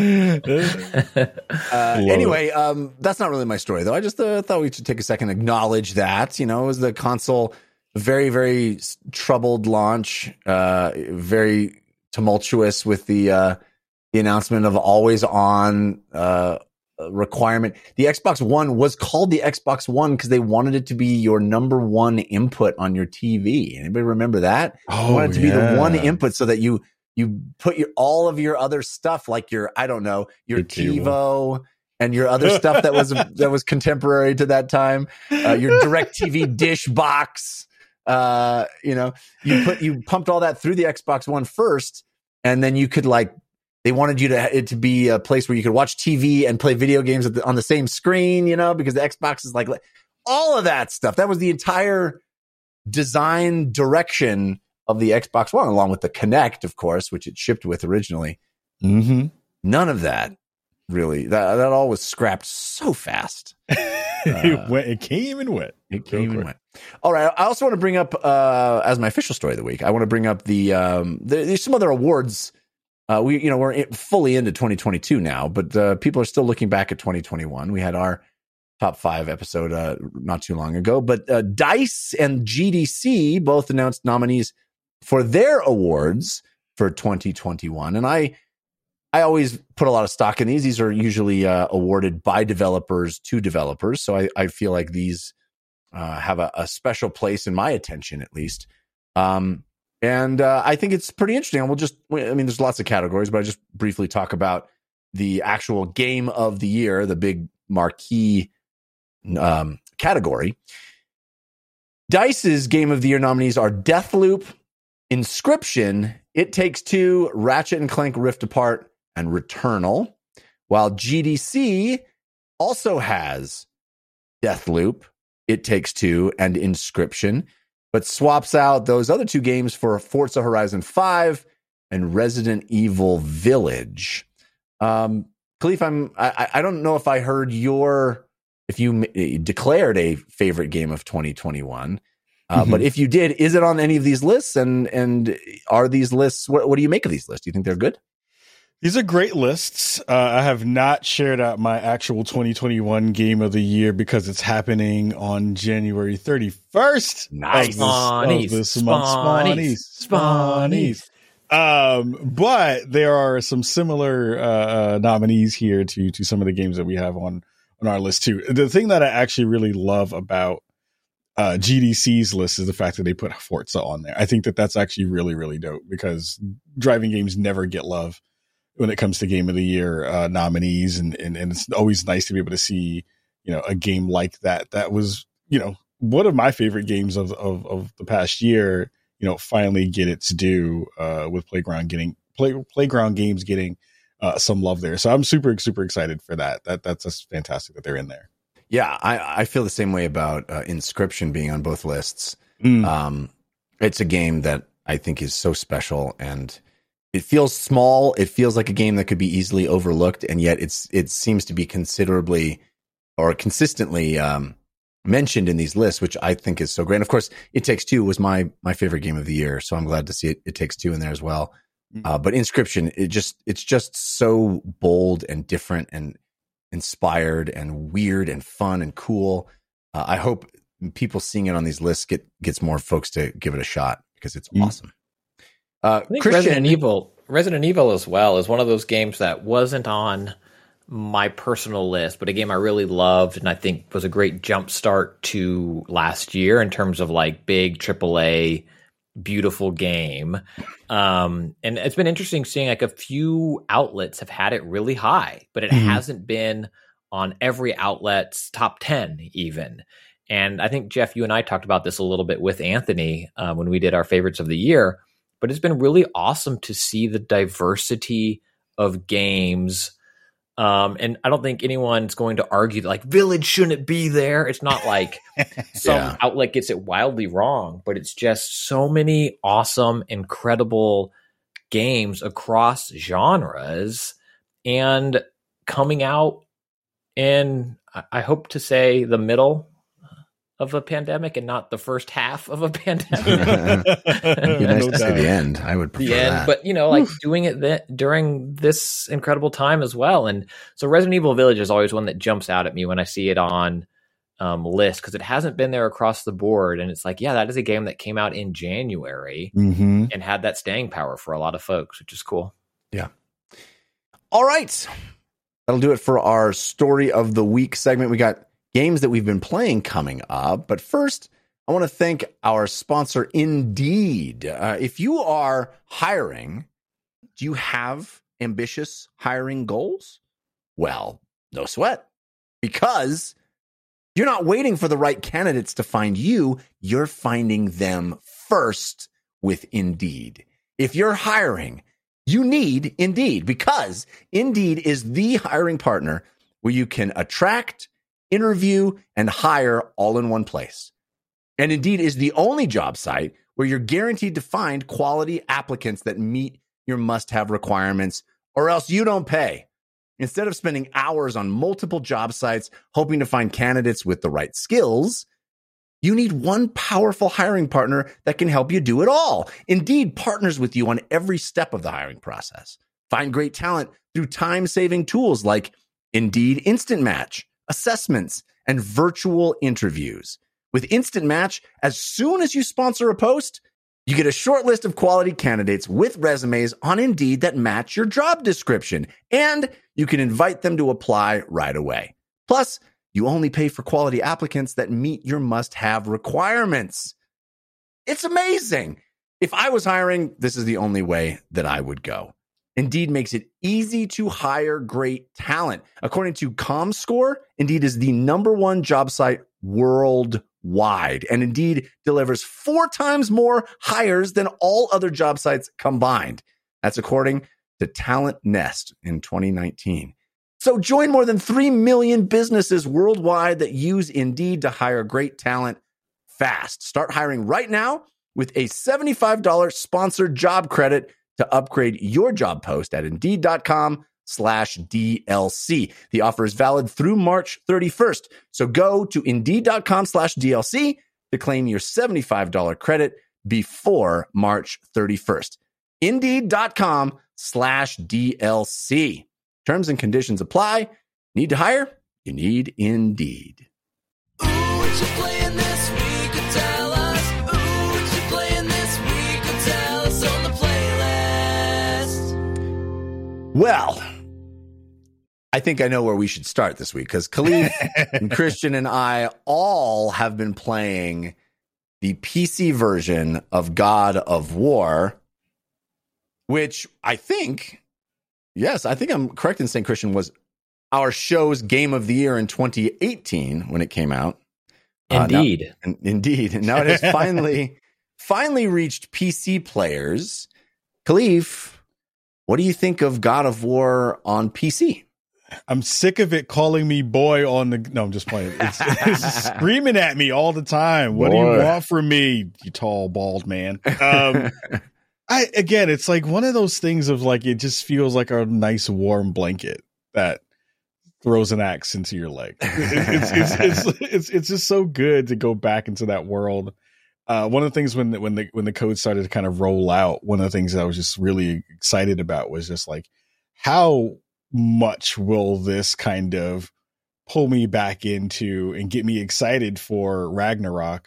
yeah. uh, anyway, um, that's not really my story, though. I just uh, thought we should take a second and acknowledge that, you know, it was the console, very, very troubled launch, uh, very tumultuous with the uh the announcement of always on uh requirement. The Xbox One was called the Xbox One because they wanted it to be your number one input on your T V. Anybody remember that? Oh, they wanted it to yeah. be the one input so that you you put your all of your other stuff, like your, I don't know, your Your cable. TiVo and your other stuff that was that was contemporary to that time, uh, your DirecTV dish box. Uh, you know, you put you pumped all that through the Xbox One first, and then you could like they wanted you to it to be a place where you could watch T V and play video games at the, on the same screen. You know, because the Xbox is like all of that stuff. That was the entire design direction of the Xbox One, along with the Kinect, of course, which it shipped with originally. Mm-hmm. None of that really. That that all was scrapped so fast. it went. It came and went. It came and went. All right. I also want to bring up uh, as my official story of the week. I want to bring up the um, there, there's some other awards. Uh, we you know we're in, fully into twenty twenty-two now, but uh, people are still looking back at twenty twenty-one. We had our top five episode uh, not too long ago, but uh, DICE and G D C both announced nominees for their awards for twenty twenty-one, and I. I always put a lot of stock in these. These are usually uh, awarded by developers to developers. So I, I feel like these uh, have a, a special place in my attention, at least. Um, and uh, I think it's pretty interesting. And we'll just, I mean, there's lots of categories, but I just briefly talk about the actual game of the year, the big marquee um, category. DICE's game of the year nominees are Deathloop, Inscription, It Takes Two, Ratchet and Clank Rift Apart, and Returnal, while G D C also has Deathloop, It Takes Two, and Inscription, but swaps out those other two games for Forza Horizon five and Resident Evil Village. Um, Khalif, I'm, I, I don't know if I heard your, if you declared a favorite game of twenty twenty-one, uh, mm-hmm. but if you did, is it on any of these lists? And and are these lists, what, what do you make of these lists? Do you think they're good? These are great lists. Uh, I have not shared out my actual twenty twenty-one game of the year because it's happening on January thirty-first. Nice. Spawnies. This month. Spawnies. Spawnies. Um, but there are some similar uh, uh, nominees here to to some of the games that we have on, on our list too. The thing that I actually really love about uh, G D C's list is the fact that they put Forza on there. I think that that's actually really, really dope because driving games never get love when it comes to game of the year uh, nominees. And, and, and it's always nice to be able to see, you know, a game like that. That was, you know, one of my favorite games of, of, of the past year, you know, finally get its due uh, with Playground getting play, Playground games getting uh, some love there. So I'm super, super excited for that. That that's just fantastic that they're in there. Yeah. I, I feel the same way about uh, Inscription being on both lists. Mm. Um, it's a game that I think is so special, and it feels small. It feels like a game that could be easily overlooked, and yet it's it seems to be considerably or consistently um, mentioned in these lists, which I think is so great. And of course, It Takes Two was my my favorite game of the year, so I'm glad to see it. It Takes Two in there as well. Uh, but Inscription, it just it's just so bold and different and inspired and weird and fun and cool. Uh, I hope people seeing it on these lists get gets more folks to give it a shot because it's mm. awesome. Uh, I think Christian, Resident Evil, Resident Evil as well is one of those games that wasn't on my personal list, but a game I really loved and I think was a great jumpstart to last year in terms of like big triple A, beautiful game. Um, and it's been interesting seeing like a few outlets have had it really high, but it mm-hmm. hasn't been on every outlet's top ten even. And I think, Jeff, you and I talked about this a little bit with Anthony uh, when we did our favorites of the year. But it's been really awesome to see the diversity of games. Um, and I don't think anyone's going to argue that like Village shouldn't be there. It's not like some yeah. outlet gets it wildly wrong, but it's just so many awesome, incredible games across genres and coming out in, I hope to say, the middle of a pandemic and not the first half of a pandemic. It'd be nice to say the end. I would prefer the end, that. But you know, like doing it th- during this incredible time as well. And so Resident Evil Village is always one that jumps out at me when I see it on um, lists because it hasn't been there across the board. And it's like, yeah, that is a game that came out in January mm-hmm. and had that staying power for a lot of folks, which is cool. Yeah. All right. That'll do it for our story of the week segment. We got games that we've been playing coming up. But first, I want to thank our sponsor, Indeed. Uh, if you are hiring Do you have ambitious hiring goals? Well, no sweat, because you're not waiting for the right candidates to find you. You're finding them first with Indeed. If you're hiring, you need Indeed, because Indeed is the hiring partner where you can attract, interview, and hire all in one place. And Indeed is the only job site where you're guaranteed to find quality applicants that meet your must-have requirements, or else you don't pay. Instead of spending hours on multiple job sites hoping to find candidates with the right skills, you need one powerful hiring partner that can help you do it all. Indeed partners with you on every step of the hiring process. Find great talent through time-saving tools like Indeed Instant Match, assessments, and virtual interviews. With Instant Match, as soon as you sponsor a post, you get a short list of quality candidates with resumes on Indeed that match your job description, and you can invite them to apply right away. Plus, you only pay for quality applicants that meet your must-have requirements. It's amazing. If I was hiring, this is the only way that I would go. Indeed makes it easy to hire great talent. According to ComScore, Indeed is the number one job site worldwide, and Indeed delivers four times more hires than all other job sites combined. That's according to Talent Nest in twenty nineteen. So join more than three million businesses worldwide that use Indeed to hire great talent fast. Start hiring right now with a seventy-five dollars sponsored job credit to upgrade your job post at Indeed.com slash DLC. The offer is valid through March thirty-first. So go to Indeed.com slash DLC to claim your seventy-five dollars credit before March thirty-first. Indeed.com slash DLC. Terms and conditions apply. Need to hire? You need Indeed. Ooh, what you playing this week? Tell us. Ooh, what you playing this week? Tell us on the playlist. Well, I think I know where we should start this week, because Khalif and Christian and I all have been playing the P C version of God of War, which I think... Yes, I think I'm correct in saying, Christian, was our show's game of the year in twenty eighteen when it came out. Indeed. Uh, now, indeed. And now it has finally, finally reached P C players. Khalif, what do you think of God of War on P C? I'm sick of it calling me boy on the... No, I'm just playing. It's, it's screaming at me all the time. What boy. do you want from me, you tall, bald man? Um I, again, it's like one of those things of like, it just feels like a nice warm blanket that throws an axe into your leg. It's, it's, it's, it's, it's, it's just so good to go back into that world. Uh, one of the things when the, when the, when the code started to kind of roll out, one of the things that I was just really excited about was just like, how much will this kind of pull me back into and get me excited for Ragnarok?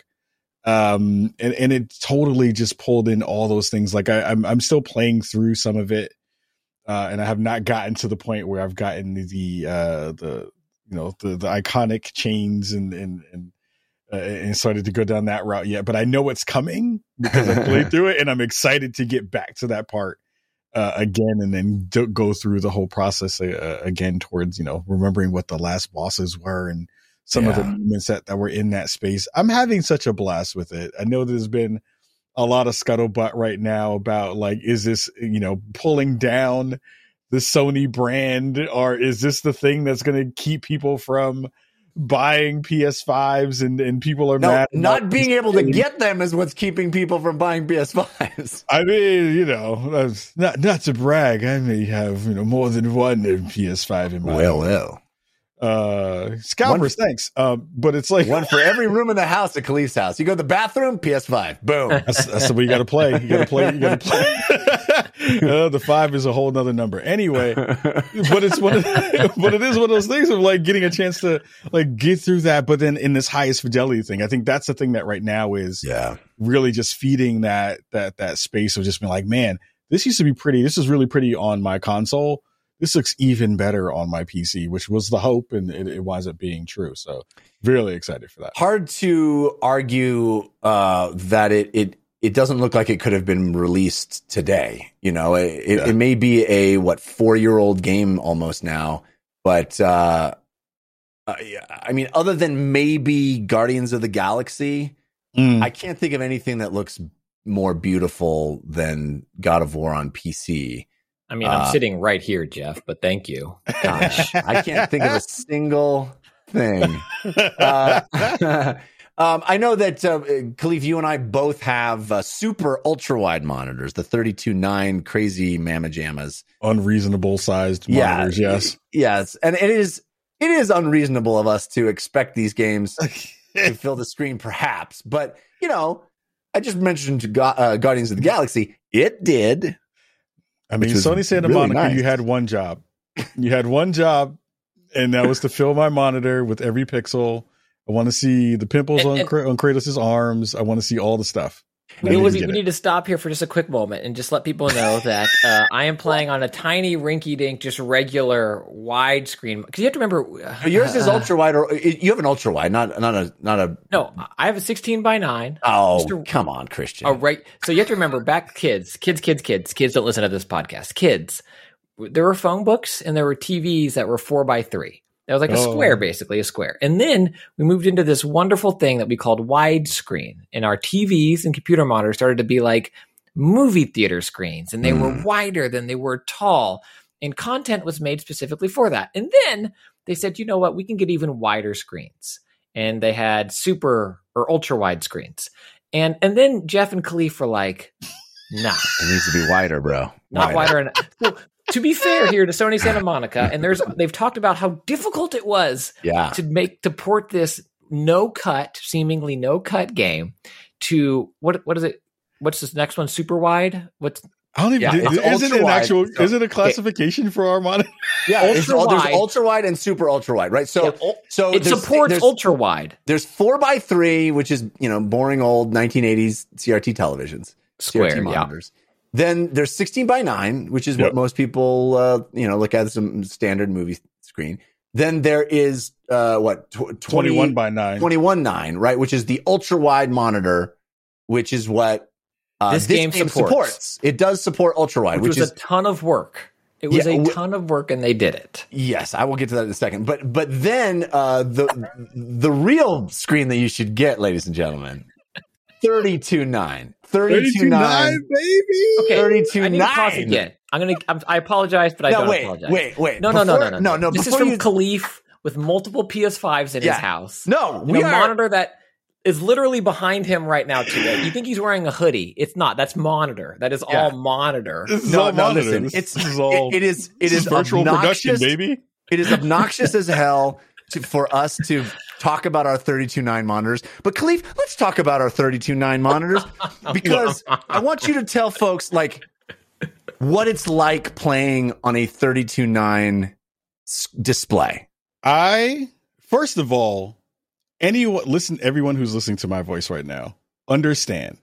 Um, and, and it totally just pulled in all those things. Like I, I'm, I'm still playing through some of it. Uh, and I have not gotten to the point where I've gotten the, uh, the, you know, the, the iconic chains and, and, and, uh, and started to go down that route yet, but I know it's coming because I played through it and I'm excited to get back to that part, uh, again, and then do, go through the whole process uh, again towards, you know, remembering what the last bosses were and some yeah. of the moments that, that were in that space. I'm having such a blast with it. I know there's been a lot of scuttlebutt right now about like, is this, you know, pulling down the Sony brand, or is this the thing that's going to keep people from buying P S fives and, and people are no, mad? Not being able to get them is what's keeping people from buying P S fives. I mean, you know, not, not to brag, I may have, you know, more than one P S five in my well, home. well. Uh, Scalpers, one, thanks. Um, but it's like one for every room in the house at Khalif's house. You go to the bathroom, P S five, boom. That's, that's the way you got to play. You got to play. You got to play. uh, the five is a whole nother number. Anyway, but it's one. Of, but it is one of those things of like getting a chance to like get through that. But then in this highest fidelity thing, I think that's the thing that right now is yeah really just feeding that that that space of just being like, man, this used to be pretty. This is really pretty on my console. This looks even better on my P C, which was the hope, and it, it winds up being true. So, really excited for that. Hard to argue uh, that it it it doesn't look like it could have been released today. You know, it, it, Yeah. it may be a what four year old game almost now, but uh, uh, yeah, I mean, other than maybe Guardians of the Galaxy, Mm. I can't think of anything that looks more beautiful than God of War on P C. I mean, I'm Uh, sitting right here, Jeff, but thank you. Gosh, I can't think of a single thing. Uh, um, I know that uh, Khalif, you and I both have uh, super ultra wide monitors, the thirty-two nine crazy mamma jammas. Unreasonable sized monitors, yes. yes, and it is it is unreasonable of us to expect these games to fill the screen, perhaps. But you know, I just mentioned Gu- uh, Guardians of the Galaxy. It did. I mean, Which was Sony Santa really Monica, nice. you had one job. You had one job, and that was to fill my monitor with every pixel. I want to see the pimples And- on, and- Kra- on Kratos' arms. I want to see all the stuff. I We, didn't we, get we it. need to stop here for just a quick moment and just let people know that uh, I am playing on a tiny rinky-dink, just regular widescreen. Because you have to remember, uh, Yours is uh, ultra wide, or you have an ultra wide, not not a not a. No, I have a sixteen by nine. Oh, Just a- come on, Christian. A right. So you have to remember, back kids, kids, kids, kids, kids don't listen to this podcast. Kids, there were phone books and there were T Vs that were four by three. That was like a Oh. square, basically a square. And then we moved into this wonderful thing that we called widescreen. And our T Vs and computer monitors started to be like movie theater screens. And they were Mm. wider than they were tall. And content was made specifically for that. And then they said, you know what? We can get even wider screens. And they had super or ultra wide screens. And and then Jeff and Khalif were like, nah, It needs to be wider, bro. not wider. enough. So, to be fair here to Sony Santa Monica, and there's they've talked about how difficult it was Yeah. to make to port this no cut, seemingly no cut game to what what is it? What's this next one? Super wide? What's I don't even. Yeah, is it's it an ultra-wide, actual? so- Is it a classification for our monitor? Yeah, it's, Ultra there's wide. ultra wide and super ultra wide, right? So, Yeah, ul- so it there's, supports there's, ultra wide there's four by three, which is you know boring old nineteen eighties C R T televisions, C R T square? Yeah. monitors. Then there's sixteen by nine, which is Yep. what most people uh, you know look at as a standard movie screen. Then there is uh, what tw- twenty, Twenty-one by nine. twenty-one nine, right? Which is the ultra wide monitor, which is what uh, This game supports. It does support ultra wide, which which, was is a ton of work. It was Yeah, a w- ton of work, and they did it. yes. I will get to that in a second. But but then uh, the the real screen that you should get, ladies and gentlemen, thirty-two nine, thirty-two nine, baby. Okay, thirty-two I need to pause nine. again. I'm gonna. I'm, I apologize, but I No, don't wait, apologize. wait, wait. No, no, no, Before- no, no, no, no. This is before from you- Khalif with multiple P S fives in Yeah. his house. No, And we a are. monitor that is literally behind him right now. Too. You think he's wearing a hoodie? It's not. That's monitor. That is Yeah. all monitor. This is No, all no, monitor. listen. This, It's this is all. it, it is it this is virtual obnoxious, production, baby. It is obnoxious as hell to, for us to talk about our thirty-two nine monitors. But Khalif, let's talk about our thirty-two nine monitors because I want you to tell folks like what it's like playing on a thirty-two nine s- display. I first of all, anyone listen, everyone who's listening to my voice right now, understand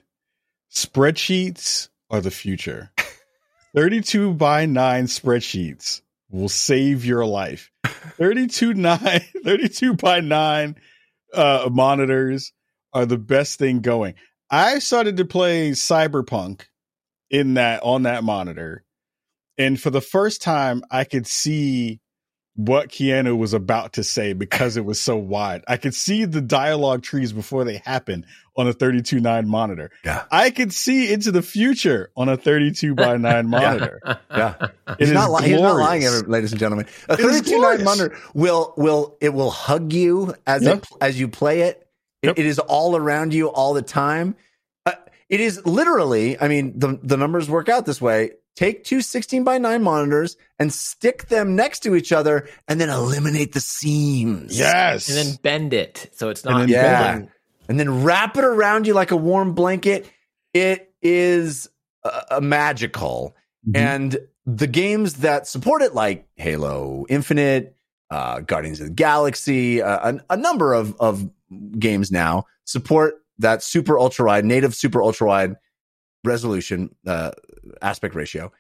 spreadsheets are the future. thirty-two by nine spreadsheets will save your life. thirty-two nine, thirty-two by nine uh, monitors are the best thing going. I started to play Cyberpunk in that on that monitor, and for the first time, I could see what Keanu was about to say because it was so wide. I could see the dialogue trees before they happen on a thirty-two nine monitor. Yeah. I could see into the future on a thirty-two by nine monitor. Yeah. It He's is not, li- he's not glorious. lying, every- ladies and gentlemen. A It is thirty-two nine glorious. monitor will will it will hug you as Yep. it as you play it. It, Yep. it is all around you all the time. Uh, it is literally. I mean, the the numbers work out this way. Take two sixteen by nine monitors and stick them next to each other, and then eliminate the seams. Yes. And then bend it so it's And not. then Yeah. pulling- And then wrap it around you like a warm blanket. It is uh, uh, magical. Mhm. And the games that support it, like Halo Infinite, uh, Guardians of the Galaxy, uh, a, a number of, of games now support that super ultra wide, native super ultra wide resolution, uh, aspect ratio.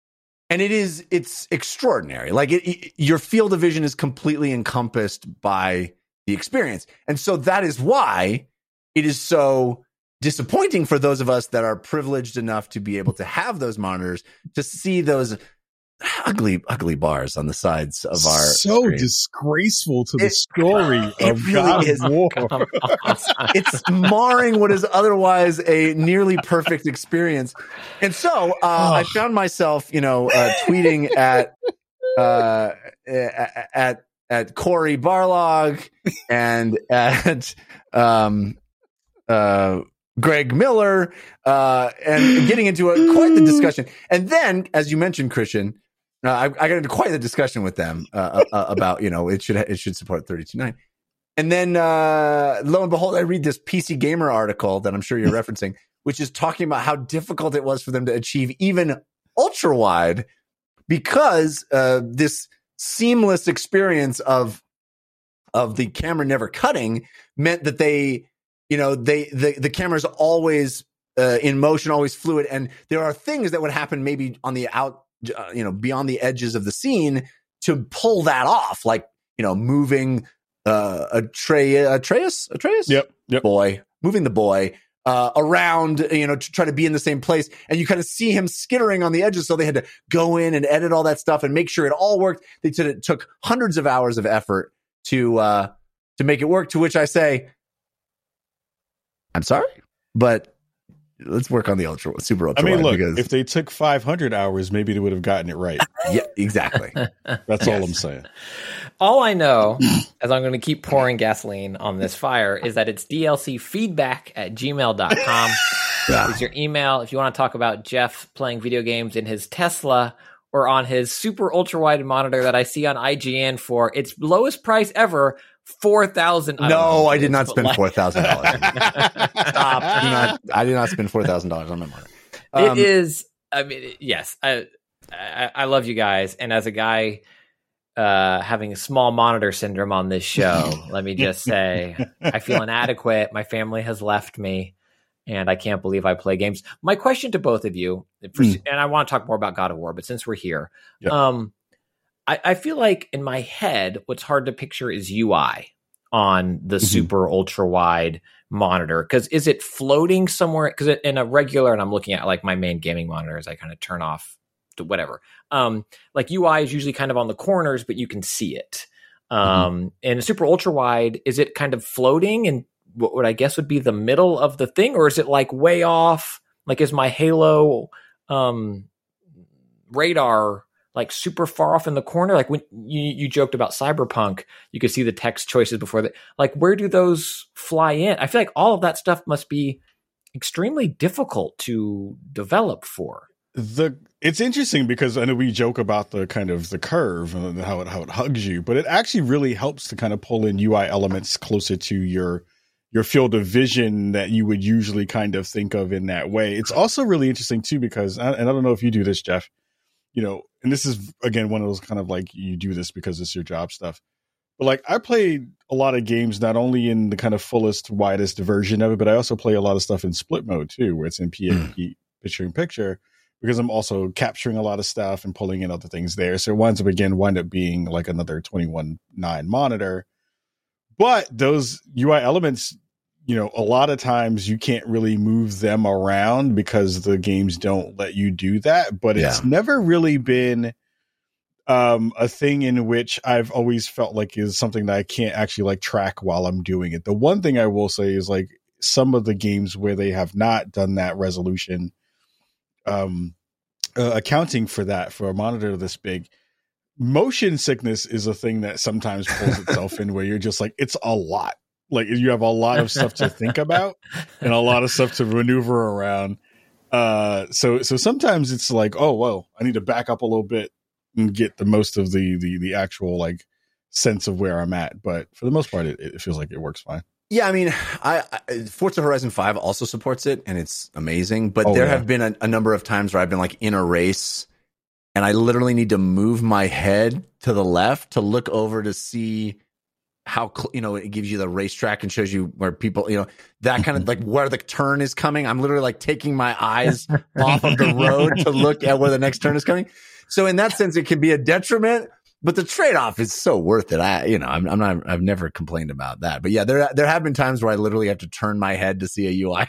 And it is, it's extraordinary. Like it, it, your field of vision is completely encompassed by the experience. And so that is why it is so disappointing for those of us that are privileged enough to be able to have those monitors to see those ugly, ugly bars on the sides of our so screen. disgraceful to the It- story it of really God is. of War. Come on. It's marring what is otherwise a nearly perfect experience. And so uh, I found myself, you know, uh, tweeting at uh, at at Corey Barlog and at um, uh, Greg Miller uh, and getting into a, quite the discussion. And then, as you mentioned, Christian, uh, I, I got into quite the discussion with them uh, uh, about, you know, it should it should support thirty-two nine. And then, uh, lo and behold, I read this P C Gamer article that I'm sure you're referencing, which is talking about how difficult it was for them to achieve even ultra wide because uh, this seamless experience of of the camera never cutting meant that they, you know, they the the camera's always uh, in motion, always fluid, and there are things that would happen maybe on the out, uh, you know, beyond the edges of the scene to pull that off, like, you know, moving. Uh, Atreus, Atreus, Atreus, Yep, yep. boy, moving the boy uh, around, you know, to try to be in the same place, and you kind of see him skittering on the edges. So they had to go in and edit all that stuff and make sure it all worked. They said it took hundreds of hours of effort to uh, to make it work. To which I say, I'm sorry, but let's work on the ultra, super ultra. I mean, wide look, because, if they took five hundred hours, maybe they would have gotten it right. yeah, exactly. That's all I'm saying. All I know, as I'm going to keep pouring gasoline on this fire, is that it's D L C feedback at gmail dot com. Yeah. Is your email if you want to talk about Jeff playing video games in his Tesla or on his super ultra wide monitor that I see on I G N for its lowest price ever, four thousand dollars. No, I did not spend like, four thousand dollars. Stop! I did not, I did not spend four thousand dollars on my monitor. It Um, is. I mean, yes, I, I I love you guys, and as a guy uh, having small monitor syndrome on this show, let me just say I feel inadequate. My family has left me, and I can't believe I play games. My question to both of you, for, Mm. and I want to talk more about God of War, but since we're here, Yeah. um, I, I feel like in my head, what's hard to picture is U I on the Mhm. super ultra wide monitor. Because is it floating somewhere? Because in a regular, and I'm looking at like my main gaming monitor as I kind of turn off to whatever. Um, like U I is usually kind of on the corners, but you can see it. Um, in a super ultra wide, is it kind of floating in what would I guess would be the middle of the thing, or is it like way off? Like, is my Halo um, radar like super far off in the corner? Like when you, you joked about Cyberpunk, you could see the text choices before that. Like, where do those fly in? I feel like all of that stuff must be extremely difficult to develop for. The it's interesting because I know we joke about the kind of the curve and how it how it hugs you, but it actually really helps to kind of pull in U I elements closer to your your field of vision that you would usually kind of think of in that way. It's also really interesting too because, and I don't know if you do this, Jeff, you know, and this is again one of those kind of like you do this because it's your job stuff. But like I played a lot of games not only in the kind of fullest, widest version of it, but I also play a lot of stuff in split mode too, where it's in P A P, picture in picture. Because I'm also capturing a lot of stuff and pulling in other things there. So it winds up again, wind up being like another twenty-one nine monitor. But those U I elements, you know, a lot of times you can't really move them around because the games don't let you do that. But it's Yeah. never really been um, a thing in which I've always felt like is something that I can't actually like track while I'm doing it. The one thing I will say is like some of the games where they have not done that resolution, um uh, accounting for that for a monitor this big, motion sickness is a thing that sometimes pulls itself in where you're just like, it's a lot. Like you have a lot of stuff to think about and a lot of stuff to maneuver around. Uh, so, so sometimes it's like, oh, well, I need to back up a little bit and get the most of the, the, the actual like sense of where I'm at. But for the most part, it, it feels like it works fine. Yeah, I mean, I, I Forza Horizon five also supports it, and it's amazing. But Oh, there yeah. have been a, a number of times where I've been like in a race, and I literally need to move my head to the left to look over to see how cl- you know it gives you the racetrack and shows you where people, you know, that kind of like where the turn is coming. I'm literally like taking my eyes off of the road to look at where the next turn is coming. So in that sense, it can be a detriment. but the trade off is so worth it. I, you know, I'm, I'm not, I've never complained about that. But yeah, there there have been times where I literally have to turn my head to see a U I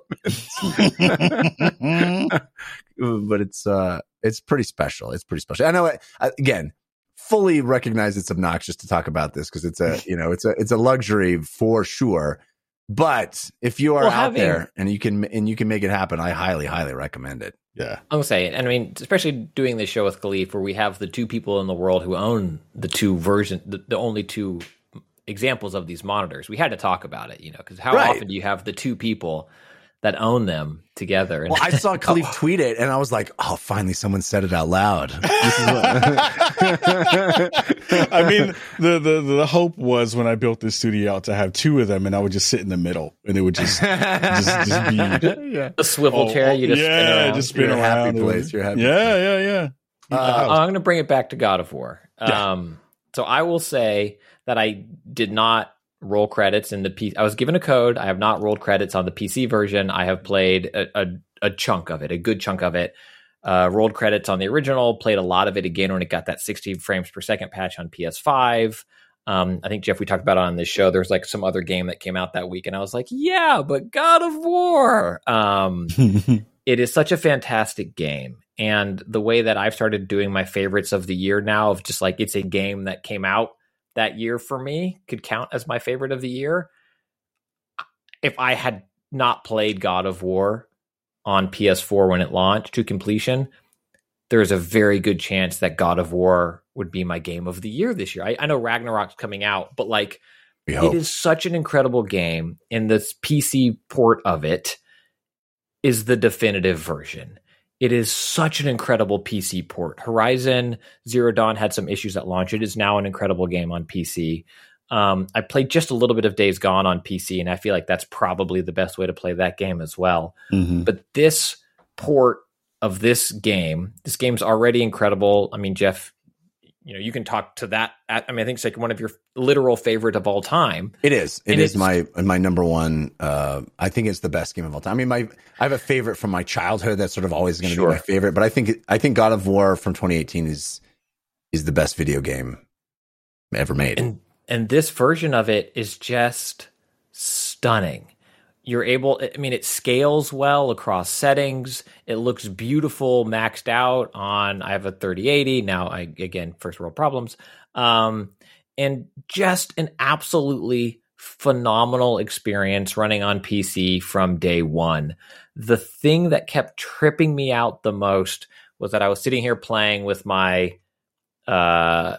element. But it's uh, it's pretty special. It's pretty special. I know. I, again, fully recognize it's obnoxious to talk about this because it's a, you know, it's a it's a luxury for sure. But if you are Well, out having- there and you can and you can make it happen, I highly, highly recommend it. Yeah. I'm gonna say, and I mean, especially doing this show with Khalif, where we have the two people in the world who own the two version, the, the only two examples of these monitors. We had to talk about it, you know, because how Right. often do you have the two people that own them together? And Well, I saw Khalif tweet it, and I was like, "Oh, finally, someone said it out loud." This is what- I mean, the, the the hope was when I built this studio out to have two of them, and I would just sit in the middle, and it would just just, just be yeah. a swivel oh, chair, you just yeah, spin around. just spin You're a happy around. place. You're a happy yeah, yeah, yeah, Uh, Uh, I'm going to bring it back to God of War. Yeah. Um, so I will say that I did not roll credits in the P. I was given a code. I have not rolled credits on the P C version. I have played a, a, a chunk of it, a good chunk of it. Uh, rolled credits on the original. Played a lot of it again when it got that sixty frames per second patch on P S five. Um, I think Jeff, we talked about it on this show. There's like some other game that came out that week, and I was like, yeah, but God of War. Um, it is such a fantastic game. And the way that I've started doing my favorites of the year now, of just like it's a game that came out that year for me, could count as my favorite of the year. If I had not played God of War on P S four when it launched to completion, there's a very good chance that God of War would be my game of the year this year. I, I know Ragnarok's coming out, but like We it hope. is such an incredible game, and this P C port of it is the definitive version. It is such an incredible P C port. Horizon Zero Dawn had some issues at launch. It is now an incredible game on P C. Um, I played just a little bit of Days Gone on P C, and I feel like that's probably the best way to play that game as well. Mhm. But this port of this game, this game's already incredible. I mean, Jeff, you know, you can talk to that. I mean, I think it's like one of your literal favorite of all time. It is. It And is it's- my my number one. Uh, I think it's the best game of all time. I mean, my I have a favorite from my childhood that's sort of always going to Sure. be my favorite. But I think it, I think God of War from twenty eighteen is is the best video game ever made. And and this version of it is just stunning. You're able, I mean, it scales well across settings. It looks beautiful, maxed out on, I have a thirty eighty. Now, I again, first world problems. Um, and just an absolutely phenomenal experience running on P C from day one. The thing that kept tripping me out the most was that I was sitting here playing with my uh,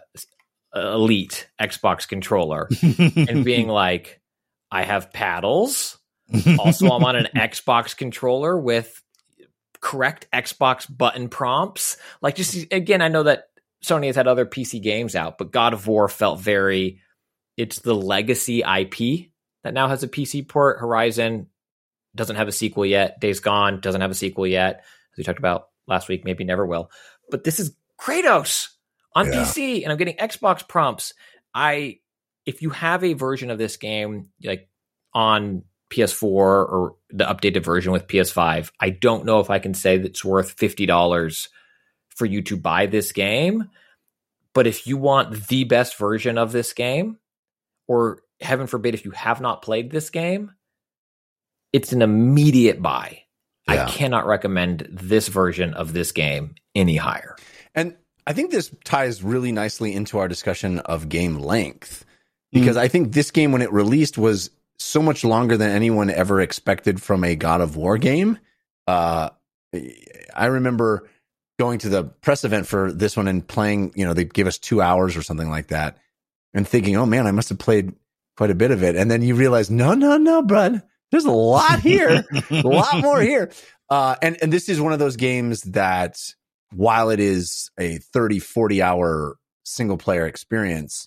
Elite Xbox controller and being like, I have paddles. Also, I'm on an Xbox controller with correct Xbox button prompts. Like, just again, I know that Sony has had other P C games out, but God of War felt very, it's the legacy I P that now has a P C port. Horizon doesn't have a sequel yet. Days Gone doesn't have a sequel yet. As we talked about last week, maybe never will. But this is Kratos on Yeah. P C, and I'm getting Xbox prompts. I, if you have a version of this game, like on P S four or the updated version with P S five, I don't know if I can say that's worth fifty dollars for you to buy this game. But if you want the best version of this game, or heaven forbid, if you have not played this game, it's an immediate buy. Yeah. I cannot recommend this version of this game any higher. And I think this ties really nicely into our discussion of game length, because I think this game, when it released, was so much longer than anyone ever expected from a God of War game. Uh, I remember going to the press event for this one and playing, you know, they give us two hours or something like that, and thinking, oh man, I must have played quite a bit of it. And then you realize, no, no, no, bud, there's a lot here, a lot more here. Uh, and, and this is one of those games that, while it is a thirty, forty hour single player experience,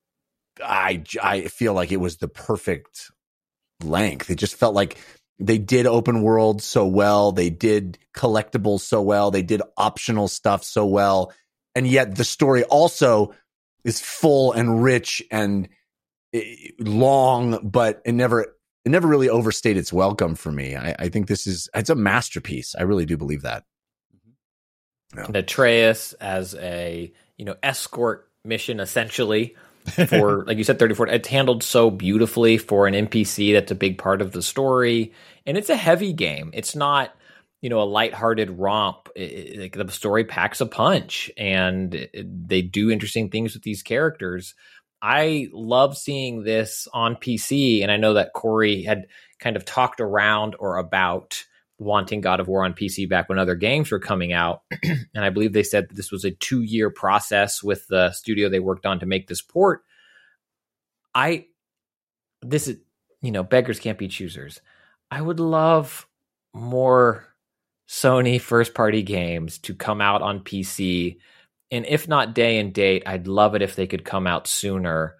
I, I feel like it was the perfect length. It just felt like they did open world so well. They did collectibles so well. They did optional stuff so well. And yet the story also is full and rich and eh, long, but it never, it never really overstayed its welcome for me. I, I think this is, it's a masterpiece. I really do believe that. And Atreus as a, you know, escort mission essentially for, like you said, thirty-four. It's handled so beautifully for an N P C that's a big part of the story. And it's a heavy game. It's not, you know, a lighthearted romp. It, it, like the story packs a punch, and it, they do interesting things with these characters. I love seeing this on P C, and I know that Corey had kind of talked around or about wanting God of War on P C back when other games were coming out. And I believe they said that this was a two-year process with the studio they worked on to make this port. I, this is, you know, beggars can't be choosers. I would love more Sony first-party games to come out on P C. And if not day and date, I'd love it if they could come out sooner.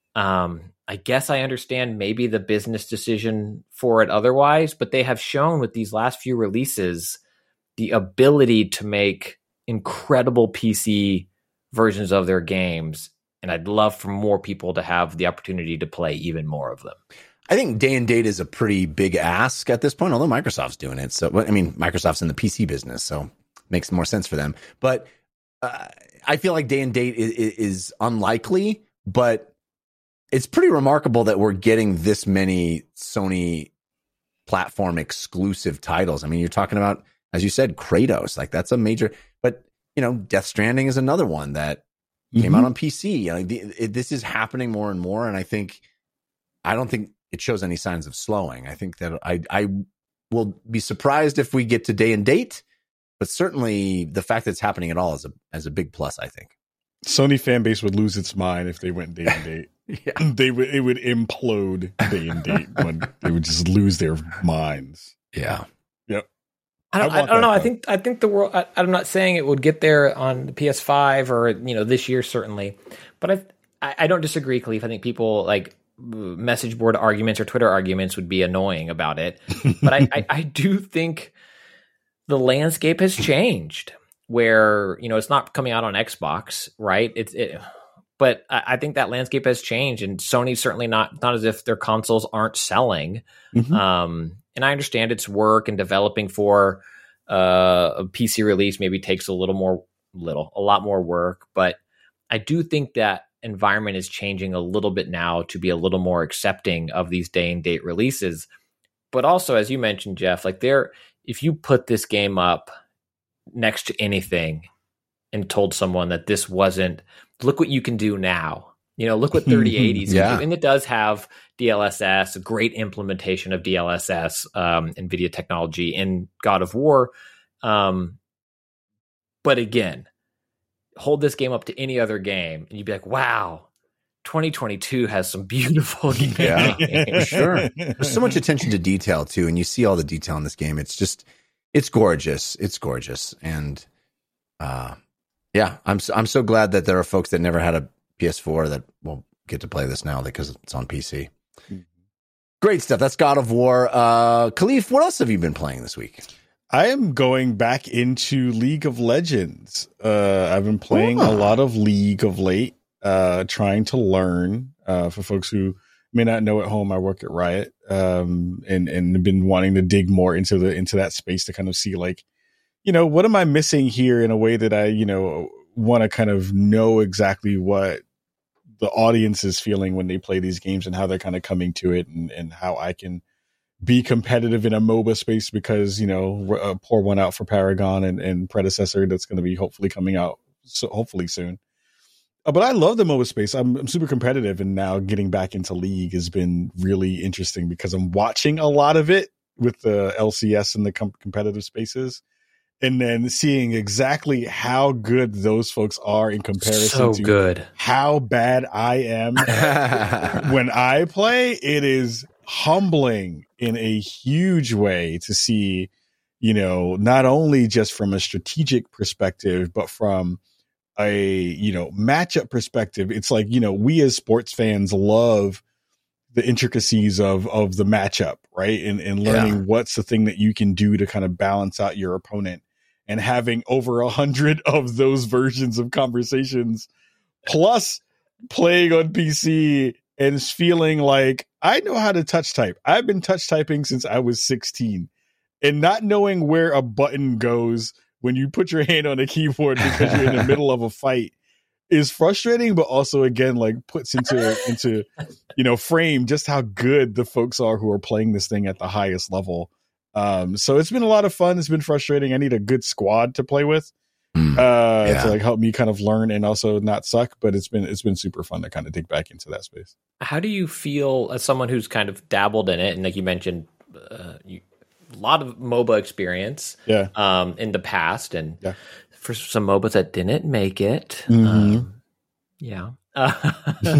Um, I guess I understand maybe the business decision for it otherwise, but they have shown with these last few releases the ability to make incredible P C versions of their games. And I'd love for more people to have the opportunity to play even more of them. I think day and date is a pretty big ask at this point, although Microsoft's doing it. So, I mean, Microsoft's in the P C business, so it makes more sense for them. But uh, I feel like day and date is, is unlikely, but it's pretty remarkable that we're getting this many Sony platform exclusive titles. I mean, you're talking about, as you said, Kratos. Like, that's a major, but, you know, Death Stranding is another one that came mm-hmm. out on P C. You know, the, it, this is happening more and more. And I think, I don't think it shows any signs of slowing. I think that I, I will be surprised if we get to day and date, but certainly the fact that it's happening at all is a, is a big plus, I think. Sony fan base would lose its mind if they went day and date. Yeah. They would, it would implode day and date when they would just lose their minds. Yeah. Yep. I don't, I, I don't know. Though. I think, I think the world, I, I'm not saying it would get there on the P S five or, you know, this year, certainly, but I, I, I don't disagree, Khalif. I think people like message board arguments or Twitter arguments would be annoying about it. But I, I, I do think the landscape has changed where, you know, it's not coming out on Xbox, right? It's, it, But I think that landscape has changed, and Sony's certainly not not as if their consoles aren't selling. Mm-hmm. Um, and I understand its work and developing for uh, a P C release maybe takes a little more, little, a lot more work. But I do think that environment is changing a little bit now to be a little more accepting of these day and date releases. But also, as you mentioned, Jeff, like there, if you put this game up next to anything and told someone that this wasn't, look what you can do now. You know, look what thirty eighties yeah. can do. And it does have D L S S, a great implementation of D L S S, um, NVIDIA technology in God of War. Um, but again, hold this game up to any other game, and you'd be like, wow, twenty twenty-two has some beautiful games. Yeah, for sure. There's so much attention to detail, too, and you see all the detail in this game. It's just, it's gorgeous. It's gorgeous. And, uh, yeah, I'm so, I'm so glad that there are folks that never had a P S four that will get to play this now because it's on P C. Mm-hmm. Great stuff. That's God of War. Uh, Khalif, what else have you been playing this week? I am going back into League of Legends. Uh, I've been playing oh. a lot of League of late, uh, trying to learn. Uh, for folks who may not know at home, I work at Riot, um, and and have been wanting to dig more into the into that space to kind of see, like, you know, what am I missing here in a way that I, you know, want to kind of know exactly what the audience is feeling when they play these games and how they're kind of coming to it, and, and how I can be competitive in a MOBA space because, you know, uh, pour one out for Paragon and, and predecessor that's going to be hopefully coming out so hopefully soon. Uh, but I love the MOBA space. I'm, I'm super competitive, and now getting back into League has been really interesting because I'm watching a lot of it with the L C S and the com- competitive spaces. And then seeing exactly how good those folks are in comparison so to good. how bad I am when I play, it is humbling in a huge way to see, you know, not only just from a strategic perspective, but from a, you know, matchup perspective. It's like, you know, we as sports fans love the intricacies of, of the matchup, right? And, and learning yeah. what's the thing that you can do to kind of balance out your opponent. And having over a hundred of those versions of conversations, plus playing on P C and feeling like I know how to touch type. I've been touch typing since I was sixteen, and not knowing where a button goes when you put your hand on a keyboard because you're in the middle of a fight is frustrating, but also again like puts into into you know frame just how good the folks are who are playing this thing at the highest level. Um, so it's been a lot of fun. It's been frustrating. I need a good squad to play with. Mm, uh yeah. to like help me kind of learn and also not suck, but it's been it's been super fun to kind of dig back into that space. How do you feel as someone who's kind of dabbled in it, and like you mentioned, uh, you, a lot of MOBA experience, Yeah. um, in the past, and Yeah. for some MOBAs that didn't make it, Mhm. um, yeah. Uh,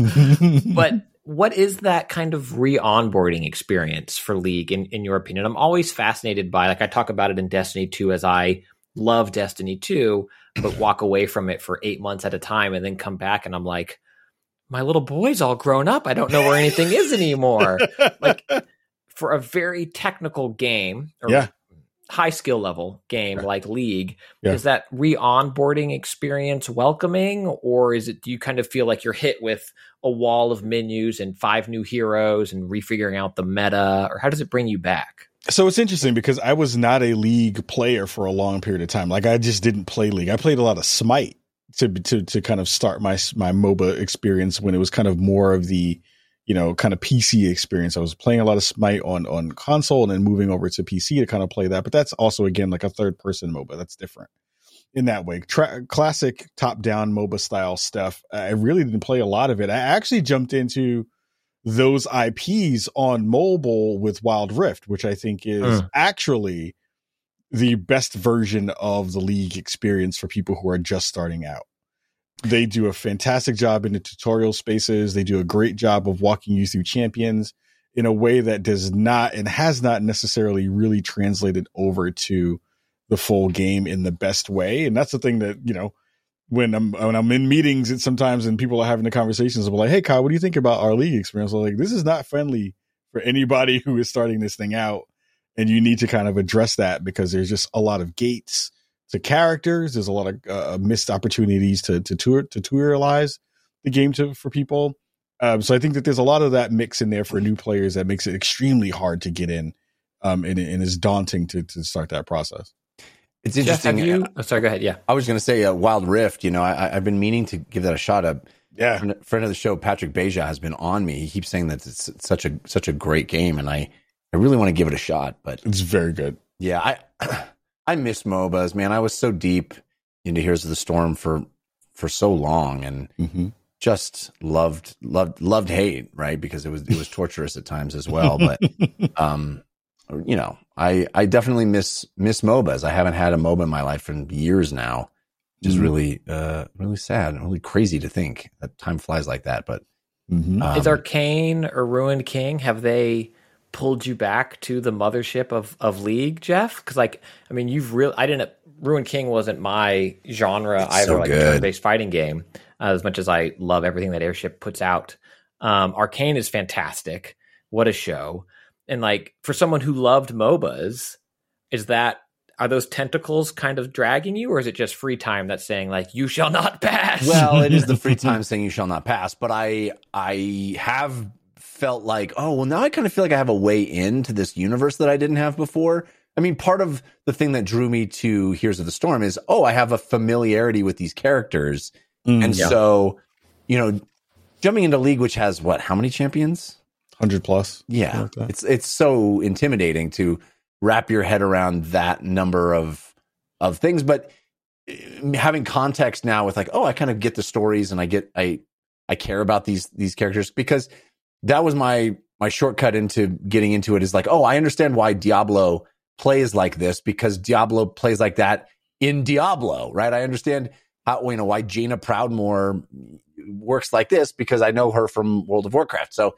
but what is that kind of re-onboarding experience for League, in, in your opinion? I'm always fascinated by, like I talk about it in Destiny two, as I love Destiny two, but walk away from it for eight months at a time and then come back and I'm like, my little boy's all grown up. I don't know where anything is anymore. Like, for a very technical game or Yeah. high skill level game like League, Yeah. is that re-onboarding experience welcoming, or is it, do you kind of feel like you're hit with a wall of menus and five new heroes and refiguring out the meta, or how does it bring you back? So it's interesting because I was not a League player for a long period of time. Like I just didn't play League. I played a lot of Smite to to to kind of start my my MOBA experience when it was kind of more of the, you know, kind of P C experience. I was playing a lot of Smite on on console and then moving over to P C to kind of play that. But that's also again like a third person MOBA. That's different in that way. Tra- classic top down MOBA style stuff. I really didn't play a lot of it. I actually jumped into those I Ps on mobile with Wild Rift, which I think is Mm. actually the best version of the League experience for people who are just starting out. They do a fantastic job in the tutorial spaces. They do a great job of walking you through champions in a way that does not and has not necessarily really translated over to the full game in the best way. And that's the thing that, you know, when I'm when I'm in meetings, it's sometimes and people are having the conversations, I'm like, hey, Kyle, what do you think about our League experience? I'm like, this is not friendly for anybody who is starting this thing out. And you need to kind of address that because there's just a lot of gates to characters. There's a lot of uh, missed opportunities to to tour, to tutorialize the game to for people. Um, so I think that there's a lot of that mix in there for new players that makes it extremely hard to get in, um, and, and is daunting to to start that process. It's Jeff, interesting. have you, oh, sorry, go ahead. Yeah. I was going to say uh, Wild Rift. You know, I, I've been meaning to give that a shot. A Yeah, friend, friend of the show, Patrick Beja, has been on me. He keeps saying that it's such a such a great game, and I, I really want to give it a shot. But it's very good. yeah, I I miss MOBAs, man. I was so deep into Heroes of the Storm for for so long, and Mm-hmm. just loved loved loved hate, right? Because it was it was torturous at times as well. But um, you know, I I definitely miss miss MOBAs. I haven't had a MOBA in my life in years now. Which is Mhm. really uh really sad and really crazy to think that time flies like that. But Mm-hmm. um, Is Arcane or Ruined King, have they pulled you back to the mothership of, of League, Jeff? Because, like, I mean, you've really, I didn't, Ruined King wasn't my genre It's either, so like a good. turn-based fighting game, uh, as much as I love everything that Airship puts out. Um, Arcane is fantastic. What a show. And, like, for someone who loved MOBAs, is that, are those tentacles kind of dragging you, or is it just free time that's saying, like, you shall not pass? well, it is the free time saying you shall not pass. But I I have felt like, oh well, now I kind of feel like I have a way into this universe that I didn't have before. I mean, part of the thing that drew me to Heroes of the Storm is, oh, I have a familiarity with these characters. Mm, And yeah. so, you know, jumping into League, which has what, how many champions? one hundred plus. Yeah. Something like that. It's it's so intimidating to wrap your head around that number of of things. But uh, having context now with like, oh, I kind of get the stories and I get I I care about these these characters, because that was my my shortcut into getting into it, is like, oh, I understand why Diablo plays like this, because Diablo plays like that in Diablo, right? I understand how, you know, why Jaina Proudmoore works like this, because I know her from World of Warcraft. So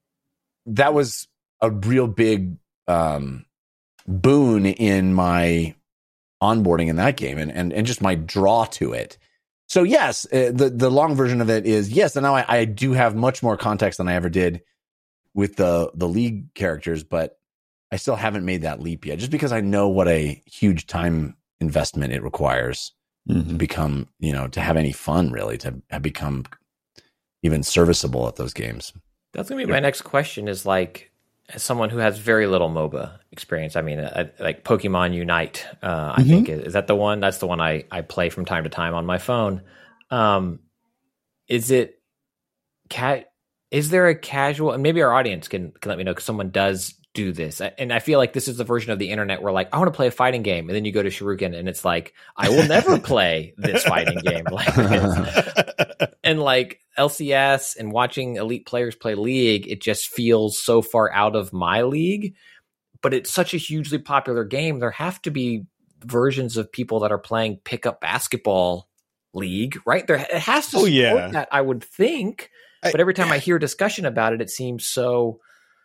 that was a real big um, boon in my onboarding in that game, and and and just my draw to it. So yes, uh, the the long version of it is yes, and now I, I do have much more context than I ever did with the the League characters, but I still haven't made that leap yet, just because I know what a huge time investment it requires Mm-hmm. to become, you know, to have any fun, really, to have become even serviceable at those games. That's gonna be my next question. Is like, as someone who has very little MOBA experience, I mean, uh, like Pokemon Unite, uh, I Mhm. think is, is that the one? That's the one I I play from time to time on my phone. Um, is it cat? Is there a casual? And maybe our audience can, can let me know because someone does do this. And I feel like this is the version of the internet where like I want to play a fighting game, and then you go to Shuriken and it's like I will never play this fighting game like this. And like L C S and watching elite players play League, it just feels so far out of my league. But it's such a hugely popular game. There have to be versions of people that are playing pickup basketball League, right? There it has to Oh, support yeah. that, I would think. I- But every time I hear discussion about it, it seems so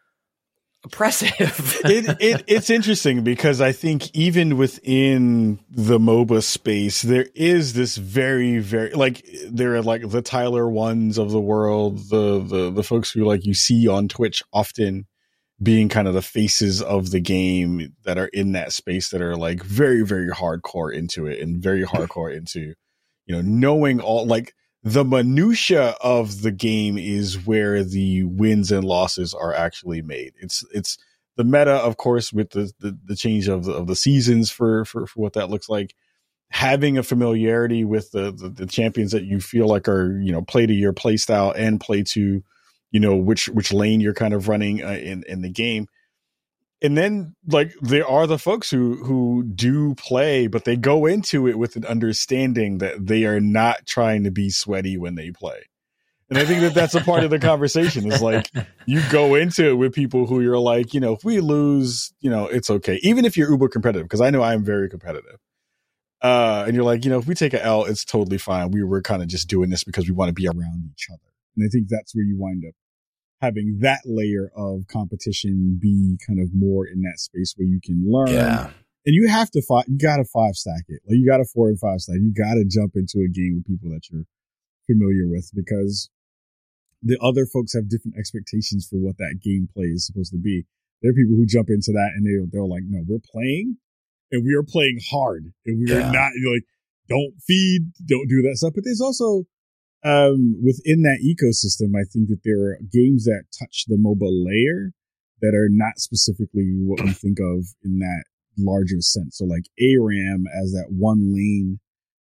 oppressive. it, it it's interesting because I think even within the MOBA space, there is this very, very like there are like the Tyler ones of the world, the the the folks who like you see on Twitch often being kind of the faces of the game that are in that space that are like very, very hardcore into it and very hardcore into, you know, knowing all like the minutia of the game is where the wins and losses are actually made. It's it's the meta, of course, with the the, the change of the, of the seasons for, for for what that looks like. Having a familiarity with the, the the champions that you feel like are, you know, play to your play style and play to, you know, which which lane you're kind of running uh, in in the game. And then, like, there are the folks who who do play, but they go into it with an understanding that they are not trying to be sweaty when they play. And I think that that's a part of the conversation is like, you go into it with people who you're like, you know, if we lose, you know, it's okay. Even if you're uber competitive, because I know I'm very competitive. Uh, and you're like, you know, if we take an L, it's totally fine. We were kind of just doing this because we want to be around each other. And I think that's where you wind up having that layer of competition be kind of more in that space where you can learn. Yeah. And you have to five, you got to five stack it. Like you got to four and five stack. You got to jump into a game with people that you're familiar with because the other folks have different expectations for what that gameplay is supposed to be. There are people who jump into that and they, they're like, no, we're playing and we are playing hard and we Yeah. are not you're like, don't feed, don't do that stuff. But there's also, Um, within that ecosystem, I think that there are games that touch the MOBA layer that are not specifically what we think of in that larger sense. So like A RAM as that one lane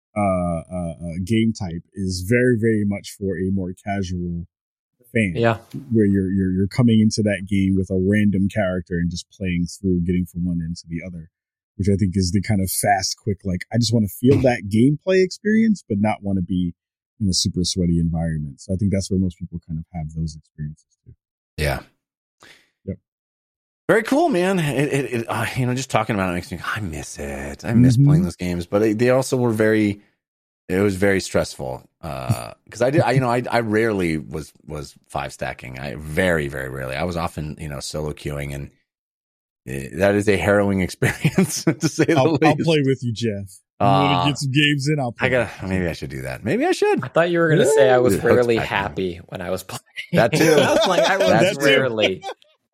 uh, uh, uh, game type is very, very much for a more casual fan. Yeah. Where you're, you're, you're coming into that game with a random character and just playing through, getting from one end to the other, which I think is the kind of fast, quick, like, I just want to feel that gameplay experience, but not want to be in a super sweaty environment. So I think that's where most people kind of have those experiences too. Yeah. Yep. Very cool, man. It, it, it uh, you know, just talking about it makes me, I miss it. I miss Mhm. playing those games, but they, they also were very, it was very stressful. Uh, cause I did, I, you know, I, I rarely was, was five stacking. I very, very rarely. I was often, you know, solo queuing and it, that is a harrowing experience to say the I'll, least. I'll play with you, Jeff. You want Uh, to get some games in? I'll play. I gotta, maybe I should do that. Maybe I should. I thought you were going to say I was It hooks rarely back in. happy when I was playing. That too. I was like, I was That too. rarely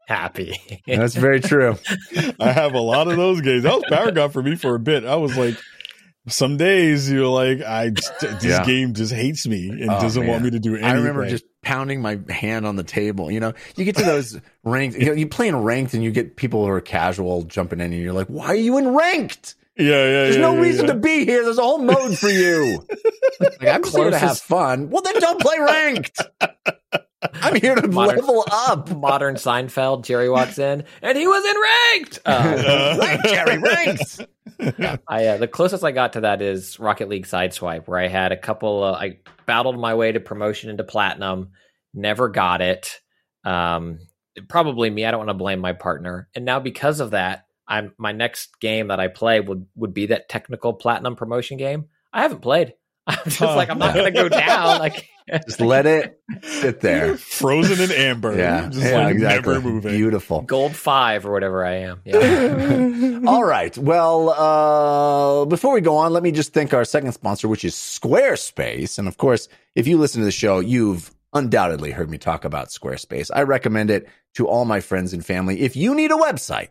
happy. That's very true. I have a lot of those games. That was Paragon for me for a bit. I was like, some days you're like, I just, this Yeah. game just hates me and Oh, doesn't man. want me to do anything. I remember just pounding my hand on the table. You know, you get to those ranked, you know, you play in ranked and you get people who are casual jumping in and you're like, why are you in ranked? yeah, yeah. There's yeah, no yeah, reason yeah. to be here. There's a whole mode for you. Like, I'm just here to have Closest- fun. Well, then don't play ranked. I'm here to Modern- level up. Modern Seinfeld, Jerry walks in and he was in ranked. Uh, Ranked, Jerry, ranked. I uh, the closest I got to that is Rocket League Sideswipe, where I had a couple. Uh, I battled my way to promotion into platinum, never got it. Um, probably me. I don't want to blame my partner. And now because of that, I'm my next game that I play would would be that technical platinum promotion game. I haven't played. I'm just Huh. like I'm not going to go down. Like Just let it sit there. Frozen in amber. Yeah, Just yeah, like exactly. never moving. Beautiful. gold five or whatever I am. Yeah. All right. Well, uh, before we go on, let me just thank our second sponsor, which is Squarespace. And of course, if you listen to the show, you've undoubtedly heard me talk about Squarespace. I recommend it to all my friends and family. If you need a website,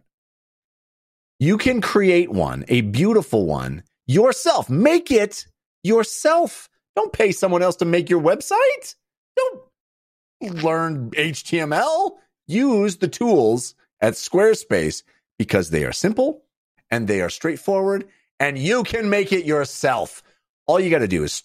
you can create one, a beautiful one yourself. Make it yourself. Don't pay someone else to make your website. Don't learn H T M L. Use the tools at Squarespace because they are simple and they are straightforward and you can make it yourself. All you got to do is start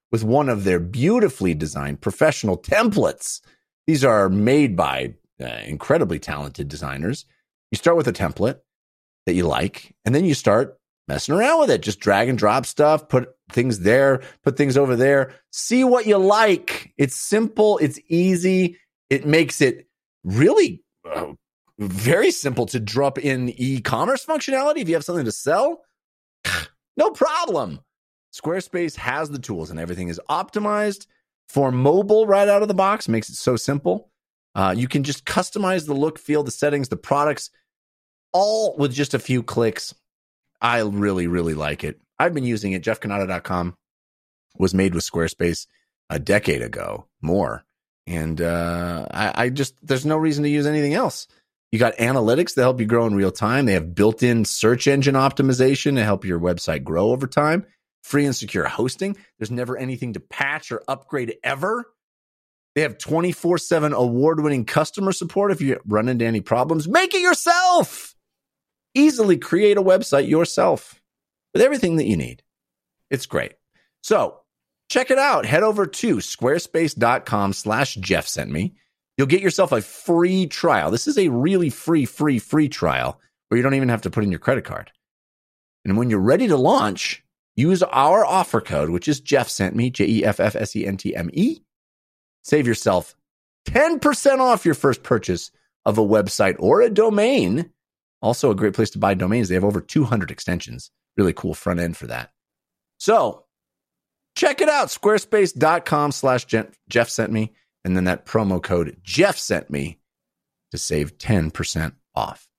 with one of their beautifully designed professional templates. These are made by uh, incredibly talented designers. You start with a template that you like, and then you start messing around with it. Just drag and drop stuff, put things there, put things over there. See what you like. It's simple. It's easy. It makes it really uh, very simple to drop in e-commerce functionality. If you have something to sell, no problem. Squarespace has the tools and everything is optimized for mobile right out of the box. Makes it so simple. Uh, you can just customize the look, feel, the settings, the products, all with just a few clicks. I really, really like it. I've been using it. Jeff Canada dot com was made with Squarespace a decade ago, more. And uh, I, I just, there's no reason to use anything else. You got analytics that help you grow in real time. They have built-in search engine optimization to help your website grow over time. Free and secure hosting. There's never anything to patch or upgrade ever. They have twenty-four seven award-winning customer support if you run into any problems. Make it yourself. Easily create a website yourself with everything that you need. It's great. So check it out. Head over to squarespace.com slash Jeff sent me. You'll get yourself a free trial. This is a really free, free, free trial where you don't even have to put in your credit card. And when you're ready to launch, use our offer code, which is Jeff sent me, J E F F S E N T M E. Save yourself ten percent off your first purchase of a website or a domain. Also a great place to buy domains. They have over two hundred extensions. Really cool front end for that. So check it out. Squarespace.com slash Jeff sent me. And then that promo code Jeff sent me to save ten percent off.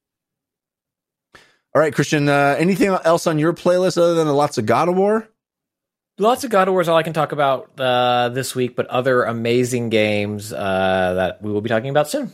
All right, Christian, uh, anything else on your playlist other than lots of God of War? Lots of God of War is all I can talk about uh, this week, but other amazing games uh, that we will be talking about soon.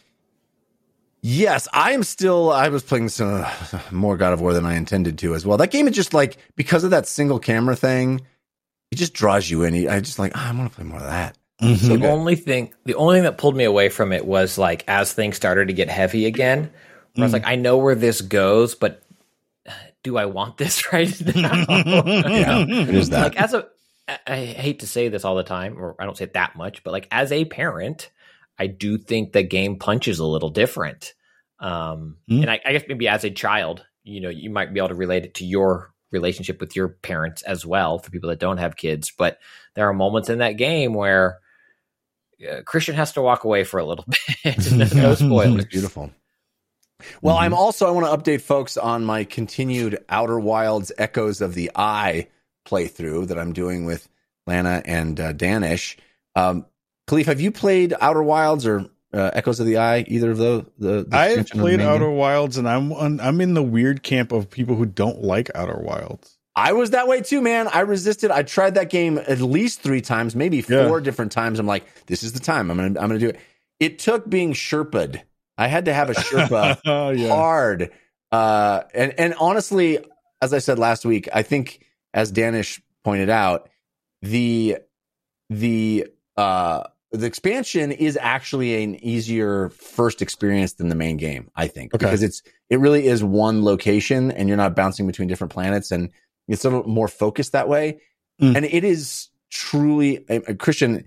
Yes, I am still, I was playing some uh, more God of War than I intended to as well. That game is just like, because of that single camera thing, it just draws you in. I just like, oh, I want to play more of that. Mm-hmm. So the only thing, the only thing that pulled me away from it was like as things started to get heavy again, where mm. I was like, I know where this goes, but do I want this right now? Yeah, it is that. Like as a, I hate to say this all the time, or I don't say it that much, but like as a parent, I do think the game punches a little different. Um, mm. And I, I guess maybe as a child, you know, you might be able to relate it to your relationship with your parents as well, for people that don't have kids. But there are moments in that game where uh, Christian has to walk away for a little bit. No spoilers. Beautiful. Well, mm-hmm. I'm also, I want to update folks on my continued Outer Wilds Echoes of the Eye playthrough that I'm doing with Lana and uh, Danish. Um, Khalif, have you played Outer Wilds or uh, Echoes of the Eye? Either of those? The, the I have played Outer Wilds, and I'm on, I'm in the weird camp of people who don't like Outer Wilds. I was that way too, man. I resisted. I tried that game at least three times, maybe four yeah. different times. I'm like, this is the time. I'm gonna, I'm gonna do it. It took being Sherpa'd. I had to have a Sherpa oh, yeah. hard. Uh, and and honestly, as I said last week, I think as Danish pointed out, the the uh, the expansion is actually an easier first experience than the main game, I think, okay. because it's it really is one location and you're not bouncing between different planets, and it's a little more focused that way. Mm. And it is truly a, a Christian.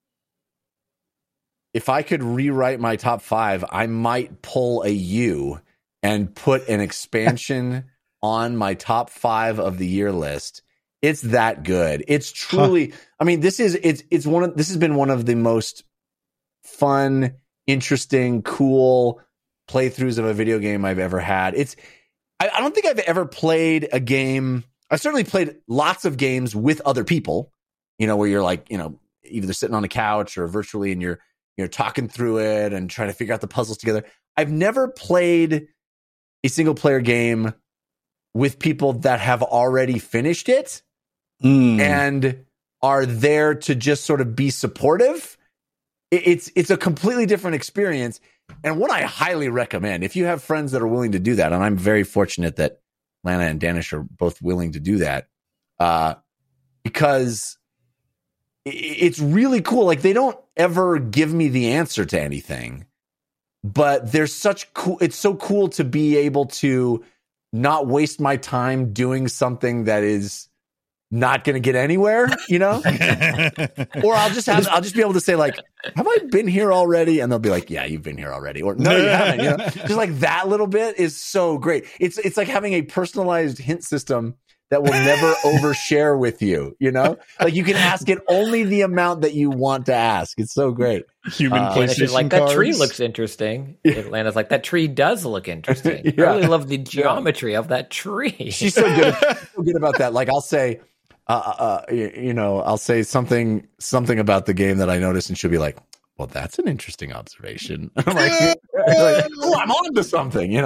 If I could rewrite my top five, I might pull a U and put an expansion on my top five of the year list. It's that good. It's truly, huh. I mean, this is, it's, it's one of, this has been one of the most fun, interesting, cool playthroughs of a video game I've ever had. It's, I, I don't think I've ever played a game. I've certainly played lots of games with other people, you know, where you're like, you know, either sitting on a couch or virtually and you're, you know, talking through it and trying to figure out the puzzles together. I've never played a single player game with people that have already finished it mm. and are there to just sort of be supportive. It's, it's a completely different experience. And what I highly recommend, if you have friends that are willing to do that, and I'm very fortunate that Lana and Danish are both willing to do that, uh, because it's really cool. Like, they don't ever give me the answer to anything, but there's such cool. It's so cool to be able to not waste my time doing something that is not going to get anywhere, you know? Or I'll just have, I'll just be able to say like, have I been here already? And they'll be like, yeah, you've been here already. Or no, you haven't. You know? Just like that little bit is so great. It's, it's like having a personalized hint system that will never overshare with you, you know? Like you can ask it only the amount that you want to ask. It's so great. Human Uh, And she's PlayStation like, that tree cards. looks interesting. Atlanta's like, that tree does look interesting. Yeah. I really love the geometry of that tree. She's so good, she's so good about that. Like I'll say, uh, uh, you, you know, I'll say something, something about the game that I noticed, and she'll be like, well, that's an interesting observation. I'm like, like, oh, I'm on to something, you know?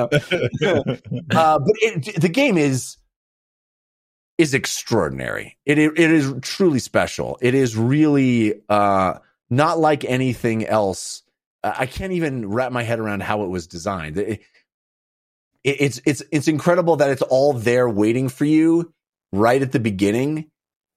uh, but it, the game is, is extraordinary. It, it it is truly special. It is really uh, not like anything else. I can't even wrap my head around how it was designed. It, it, it's it's it's incredible that it's all there waiting for you right at the beginning,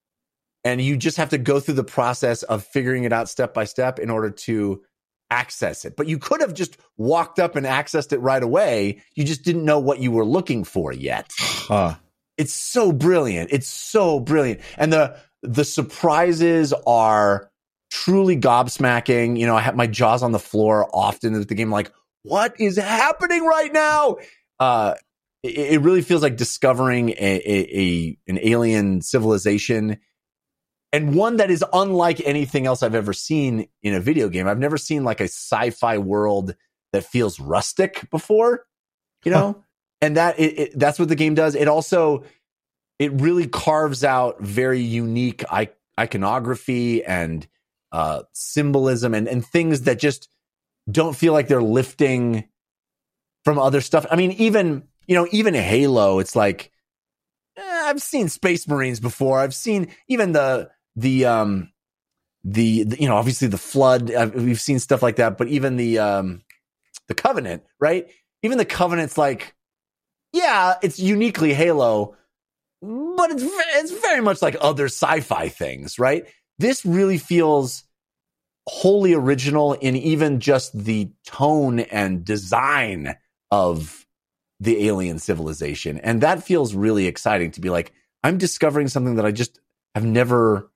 and you just have to go through the process of figuring it out step by step in order to access it. But you could have just walked up and accessed it right away. You just didn't know what you were looking for yet. Huh. It's so brilliant. It's so brilliant. And the the surprises are truly gobsmacking. You know, I have my jaws on the floor often with the game, like, what is happening right now? Uh, it, it really feels like discovering a, a, a an alien civilization, and one that is unlike anything else I've ever seen in a video game. I've never seen like a sci-fi world that feels rustic before, you know? Huh. And that it, it, that's what the game does. It also, it really carves out very unique I- iconography and uh, symbolism and, and things that just don't feel like they're lifting from other stuff. I mean, even, you know, even Halo, it's like, eh, I've seen Space Marines before. I've seen even the, the, um, the, the you know, obviously the Flood. Uh, we've seen stuff like that, but even the, um, the Covenant, right? Even the Covenant's like, yeah, it's uniquely Halo, but it's it's very much like other sci-fi things, right? This really feels wholly original in even just the tone and design of the alien civilization. And that feels really exciting to be like, I'm discovering something that I just have never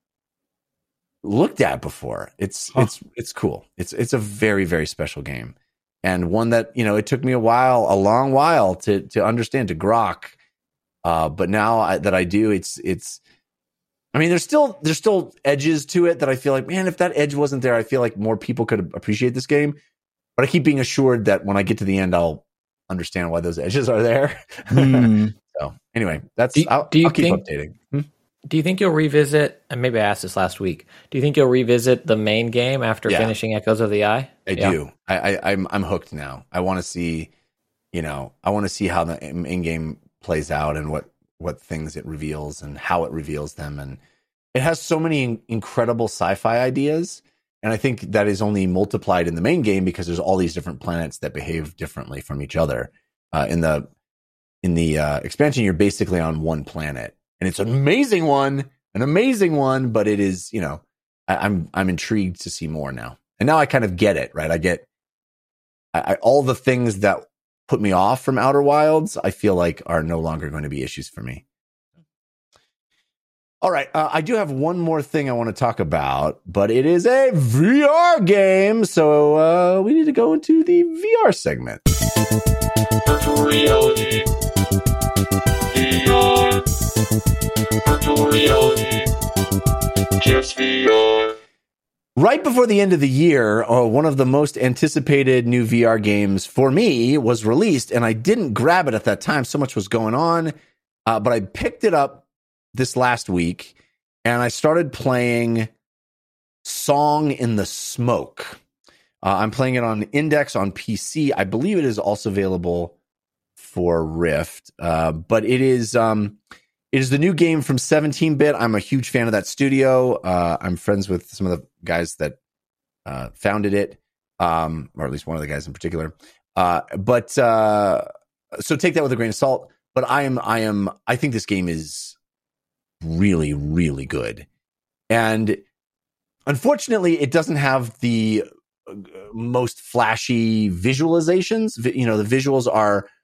looked at before. It's huh. it's it's cool. It's it's a very, very special game. And one that, you know, it took me a while, a long while to to understand, to grok. Uh, but now I, that I do, it's it's. I mean, there's still there's still edges to it that I feel like, man, if that edge wasn't there, I feel like more people could appreciate this game. But I keep being assured that when I get to the end, I'll understand why those edges are there. Mm. So anyway, that's do, I'll, do you I'll keep think, updating. Hmm? Do you think you'll revisit? And maybe I asked this last week. Do you think you'll revisit the main game after yeah. finishing Echoes of the Eye? I yeah. do. I, I, I'm I'm hooked now. I want to see, you know, I want to see how the in game plays out and what what things it reveals and how it reveals them. And it has so many incredible sci-fi ideas. And I think that is only multiplied in the main game because there's all these different planets that behave differently from each other. Uh, in the in the uh, expansion, you're basically on one planet. And it's an amazing one, an amazing one, but it is, you know, I, I'm I'm intrigued to see more now. And now I kind of get it, right? I get I, I, all the things that put me off from Outer Wilds, I feel like are no longer going to be issues for me. All right, uh, I do have one more thing I want to talk about, but it is a V R game, so uh, we need to go into the V R segment. Virtual reality. V R. Virtual reality. Just V R. Right before the end of the year, uh, one of the most anticipated new V R games for me was released, and I didn't grab it at that time. So much was going on, uh, but I picked it up this last week, and I started playing Song in the Smoke. Uh, I'm playing it on Index on P C. I believe it is also available for Rift, uh, but it is um, it is the new game from seventeen bit. I'm a huge fan of that studio. Uh, I'm friends with some of the guys that uh, founded it, um, or at least one of the guys in particular. Uh, but uh, so take that with a grain of salt. But I am, I am, I think this game is really, really good. And unfortunately, it doesn't have the most flashy visualizations. You know, the visuals are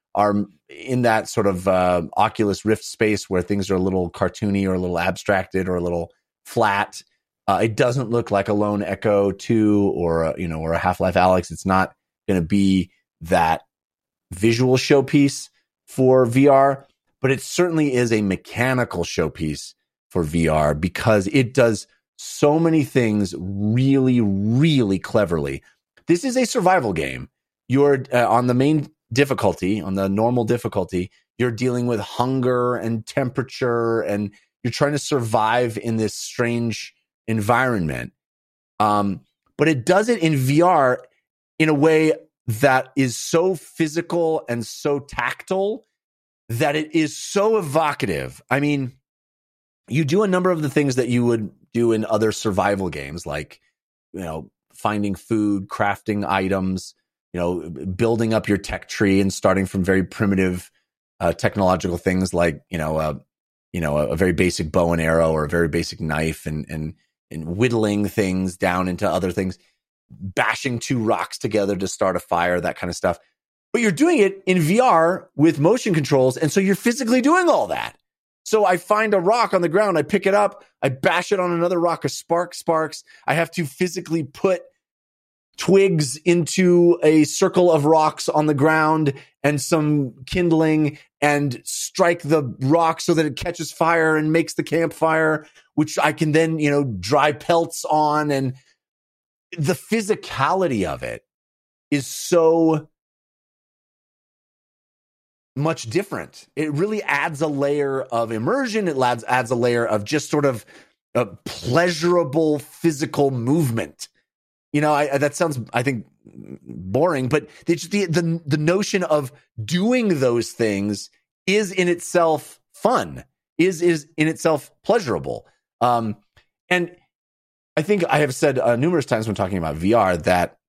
are in that sort of uh, Oculus Rift space where things are a little cartoony or a little abstracted or a little flat. Uh, it doesn't look like a Lone Echo two or a, you know or a Half-Life Alyx. It's not going to be that visual showpiece for V R, but it certainly is a mechanical showpiece for V R because it does so many things really, really cleverly. This is a survival game. You're uh, on the main difficulty, on the normal difficulty, you're dealing with hunger and temperature, and you're trying to survive in this strange environment. Um, but it does it in V R in a way that is so physical and so tactile that it is so evocative. I mean, you do a number of the things that you would do in other survival games, like, you know, finding food, crafting items, you know, building up your tech tree and starting from very primitive uh, technological things like, you know, uh, you know, a, a very basic bow and arrow or a very basic knife, and and and whittling things down into other things, bashing two rocks together to start a fire, that kind of stuff. But you're doing it in V R with motion controls, and so you're physically doing all that. So I find a rock on the ground, I pick it up, I bash it on another rock, a spark sparks. I have to physically put twigs into a circle of rocks on the ground and some kindling and strike the rock so that it catches fire and makes the campfire, which I can then, you know, dry pelts on. And the physicality of it is so much different. It really adds a layer of immersion. It adds, adds a layer of just sort of a pleasurable physical movement. You know, I, that sounds, I think, boring, but the, the the notion of doing those things is in itself fun, is is in itself pleasurable. Um, and I think I have said uh, numerous times when talking about V R that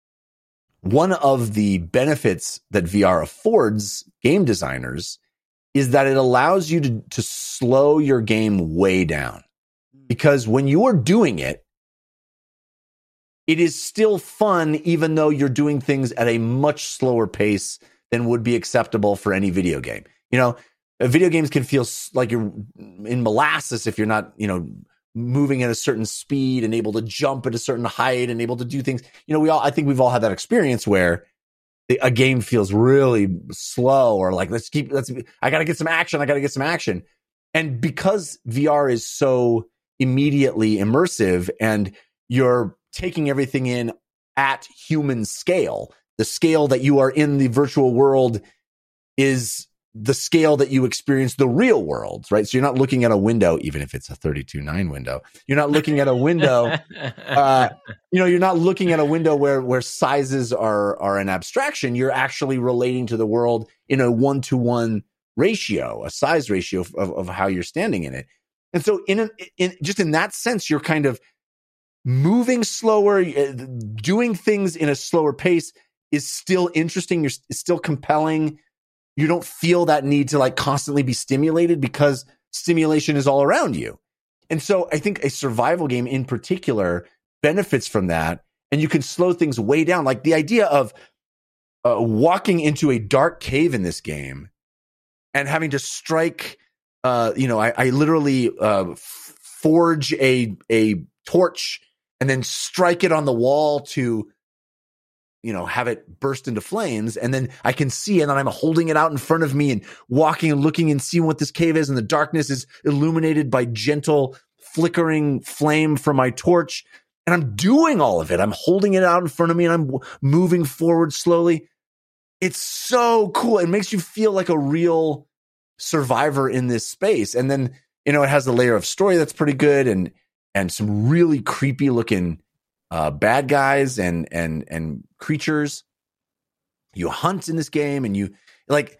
one of the benefits that V R affords game designers is that it allows you to, to slow your game way down. Because when you are doing it, it is still fun, even though you're doing things at a much slower pace than would be acceptable for any video game. You know, video games can feel like you're in molasses if you're not, you know, moving at a certain speed and able to jump at a certain height and able to do things. You know, we all, I think we've all had that experience where a game feels really slow, or like, let's keep, let's, I got to get some action. I got to get some action. And because V R is so immediately immersive and you're taking everything in at human scale, the scale that you are in the virtual world is the scale that you experience the real world, right? So you're not looking at a window, even if it's a thirty-two nine window. You're not looking at a window. uh, you know, you're not looking at a window where where sizes are are an abstraction. You're actually relating to the world in a one to one ratio, a size ratio of, of how you're standing in it. And so, in, an, in just in that sense, you're kind of moving slower, doing things in a slower pace is still interesting. You're it's still compelling. You don't feel that need to like constantly be stimulated because stimulation is all around you. And so I think a survival game in particular benefits from that. And you can slow things way down. Like the idea of uh, walking into a dark cave in this game and having to strike, uh, you know, I, I literally uh, forge a, a torch and then strike it on the wall to, you know, have it burst into flames. And then I can see, and then I'm holding it out in front of me and walking and looking and seeing what this cave is. And the darkness is illuminated by gentle flickering flame from my torch. And I'm doing all of it. I'm holding it out in front of me and I'm w- moving forward slowly. It's so cool. It makes you feel like a real survivor in this space. And then, you know, it has a layer of story that's pretty good, and, and some really creepy looking uh, bad guys and, and, and creatures. You hunt in this game, and you like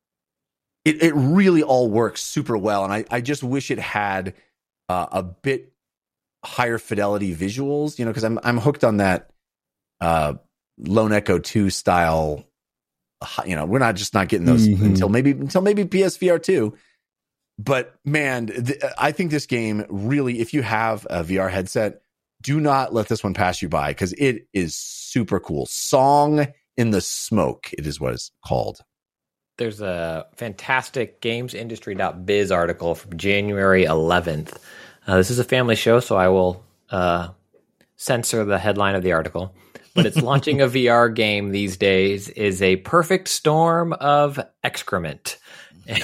it, it really all works super well. And I, I just wish it had uh, a bit higher fidelity visuals, you know, cause I'm, I'm hooked on that uh, Lone Echo two style. You know, we're not just not getting those mm-hmm. until maybe, until maybe P S V R two. But man, th- I think this game really, if you have a V R headset, do not let this one pass you by, because it is super cool. Song in the Smoke, it is what it's called. there's a fantastic gamesindustry dot biz article from January eleventh. Uh, this is a family show, so I will uh, censor the headline of the article. But it's launching a V R game these days is a perfect storm of excrement. And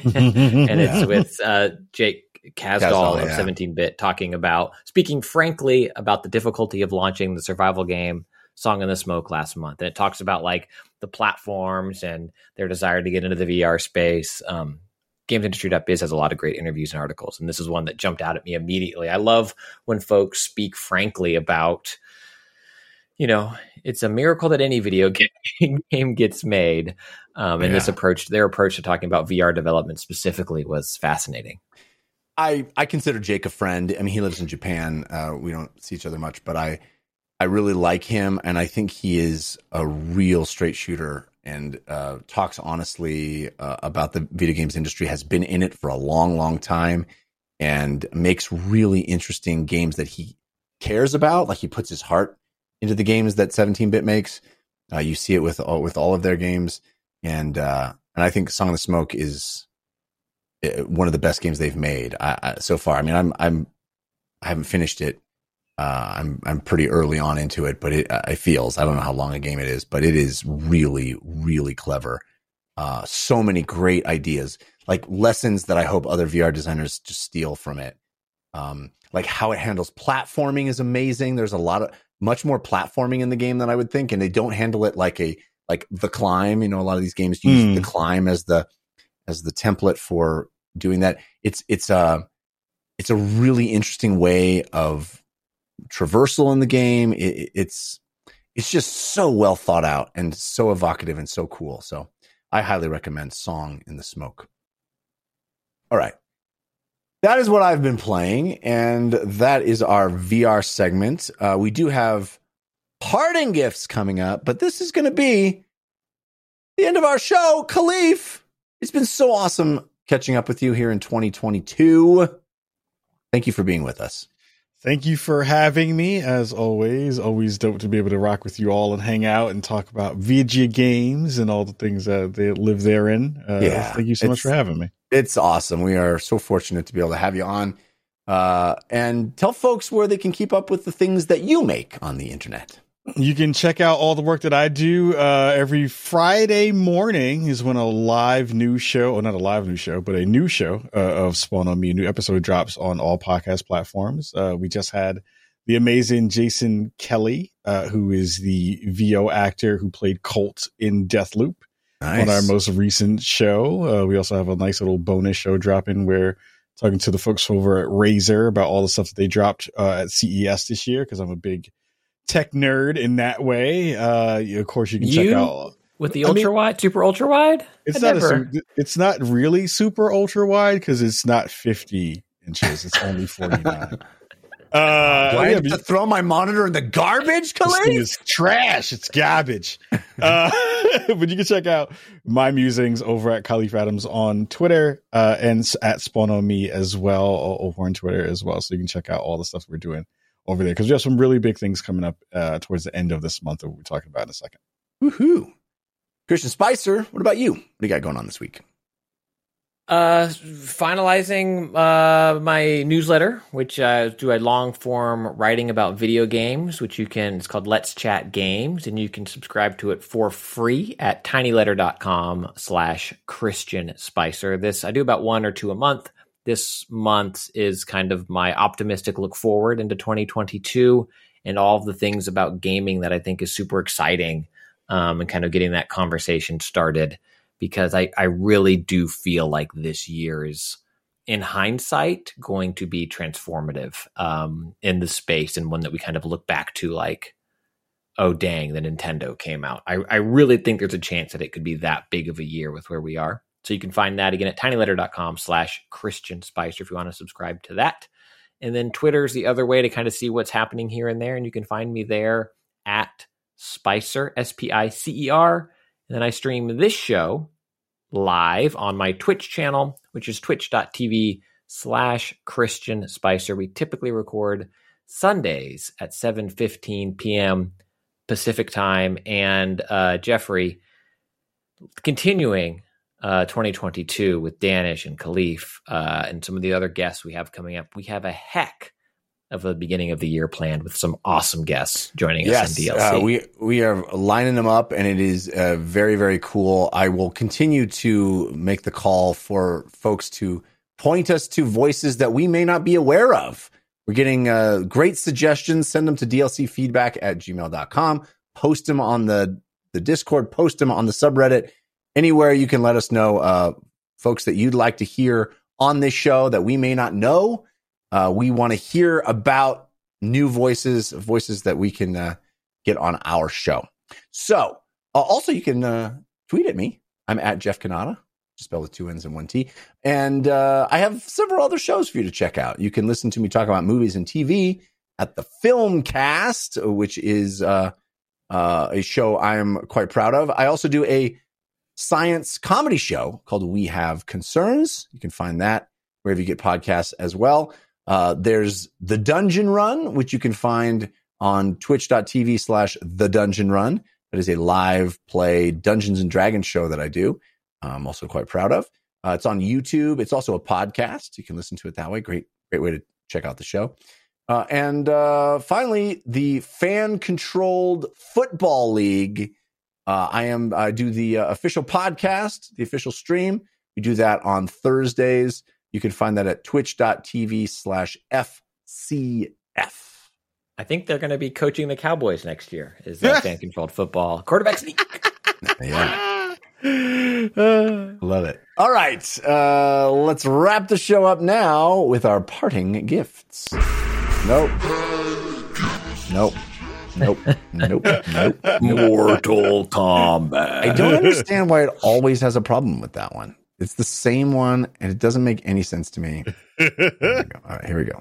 it's with uh, Jake Kasdal, Kasdal, of yeah. seventeen bit talking about, speaking frankly about the difficulty of launching the survival game Song in the Smoke last month. And it talks about like the platforms and their desire to get into the V R space. Um, gamesindustry dot biz has a lot of great interviews and articles, and this is one that jumped out at me immediately. I love when folks speak frankly about, you know, it's a miracle that any video game, game gets made. Um, and Yeah. this approach, their approach to talking about V R development specifically was fascinating. I, I consider Jake a friend. I mean, he lives in Japan. Uh, we don't see each other much, but I, I really like him. And I think he is a real straight shooter and uh, talks honestly uh, about the video games industry, has been in it for a long, long time, and makes really interesting games that he cares about. Like, he puts his heart into the games that seventeen bit makes. Uh, you see it with all, with all of their games. And, uh, and I think Song in the Smoke is one of the best games they've made I, I, so far. I mean, I'm, I'm, I haven't finished it. Uh, I'm, I'm pretty early on into it, but it, it feels, I don't know how long a game it is, but it is really, really clever. Uh, so many great ideas, like lessons that I hope other V R designers just steal from it. Um, like how it handles platforming is amazing. There's a lot of, much more platforming in the game than I would think. And they don't handle it like a, like The Climb. You know, a lot of these games use Mm. The Climb as the, as the template for doing that. It's, it's a, it's a really interesting way of traversal in the game. It, it's, it's just so well thought out and so evocative and so cool. So I highly recommend Song in the Smoke. All right. That is what I've been playing, and that is our V R segment. Uh, we do have parting gifts coming up, but this is going to be the end of our show. Khalif, it's been so awesome catching up with you here in twenty twenty-two. Thank you for being with us. Thank you for having me, as always. Always dope to be able to rock with you all and hang out and talk about video games and all the things that they live therein. Uh, Yeah, thank you so much it's- for having me. It's awesome. We are so fortunate to be able to have you on. Uh, and tell folks where they can keep up with the things that you make on the internet. You can check out all the work that I do. Uh, every Friday morning is when a live news show, or not a live news show, but a new show uh, of Spawn on Me, a new episode drops on all podcast platforms. Uh, we just had the amazing Jason Kelly, uh, who is the V O actor who played Colt in Deathloop. Nice. On our most recent show. Uh, we also have a nice little bonus show dropping where talking to the folks over at Razer about all the stuff that they dropped uh, at C E S this year, because I'm a big tech nerd in that way. Uh, you- of course, you can check You? out. With the I mean- ultra wide, super ultra wide? It's I not. never- A, su- it's not really super ultra wide because it's not fifty inches. It's only forty-nine. Uh, Do I yeah, have but- to throw my monitor in the garbage, This thing Khalif? is trash. It's garbage. Uh, but you can check out my musings over at Khalif Adams on Twitter uh, and s- at Spawn on Me as well, o- over on Twitter as well. So you can check out all the stuff we're doing over there, because we have some really big things coming up uh, towards the end of this month that we'll be talking about in a second. Woohoo. Christian Spicer, what about you? What do you got going on this week? Uh, finalizing uh, my newsletter, which uh, do a long form writing about video games, which you can, it's called Let's Chat Games, and you can subscribe to it for free at tinyletter.com slash Christian Spicer. This, I do about one or two a month. This month is kind of my optimistic look forward into twenty twenty-two and all of the things about gaming that I think is super exciting, um, and kind of getting that conversation started. Because I, I really do feel like this year is, in hindsight, going to be transformative um, in the space, and one that we kind of look back to like, oh, dang, the Nintendo came out. I, I really think there's a chance that it could be that big of a year with where we are. So you can find that again at tinyletter.com slash Christian Spicer if you want to subscribe to that. And then Twitter's the other way to kind of see what's happening here and there. And you can find me there at Spicer, S P I C E R. And then I stream this show live on my Twitch channel, which is twitch.tv slash Christian Spicer. We typically record Sundays at seven fifteen p.m. Pacific time. And uh, Jeffrey, continuing uh, twenty twenty-two with Danish and Khalif uh, and some of the other guests we have coming up. We have a heck of a beginning of the year planned with some awesome guests joining us Yes, in D L C. uh, we we are lining them up, and it is uh, very, very cool. I will continue to make the call for folks to point us to voices that we may not be aware of. We're getting uh, great suggestions. Send them to D L C feedback at gmail dot com. Post them on the, the Discord. Post them on the subreddit. Anywhere you can let us know uh, folks that you'd like to hear on this show that we may not know. Uh, we want to hear about new voices, voices that we can uh, get on our show. So uh, also you can uh, tweet at me. I'm at Jeff Cannata, spelled with two N's and one T. And uh, I have several other shows for you to check out. You can listen to me talk about movies and T V at the Filmcast, which is uh, uh, a show I am quite proud of. I also do a science comedy show called We Have Concerns. You can find that wherever you get podcasts as well. Uh, there's The Dungeon Run, which you can find on twitch.tv slash The Dungeon Run. That is a live play Dungeons and Dragons show that I do. I'm also quite proud of. Uh, it's on YouTube. It's also a podcast. You can listen to it that way. Great, great way to check out the show. Uh, and uh, finally, the fan-controlled football league. Uh, I am I do the uh, official podcast, the official stream. We do that on Thursdays. You can find that at twitch.tv slash FCF. I think they're going to be coaching the Cowboys next year. Is that fan controlled football quarterback sneak? Yeah. Love it. All right. Uh, let's wrap the show up now with our parting gifts. Nope. Nope. Nope. Nope. Nope. Mortal Kombat. I don't understand why it always has a problem with that one. It's the same one, and it doesn't make any sense to me. Here we go. All right, here we go.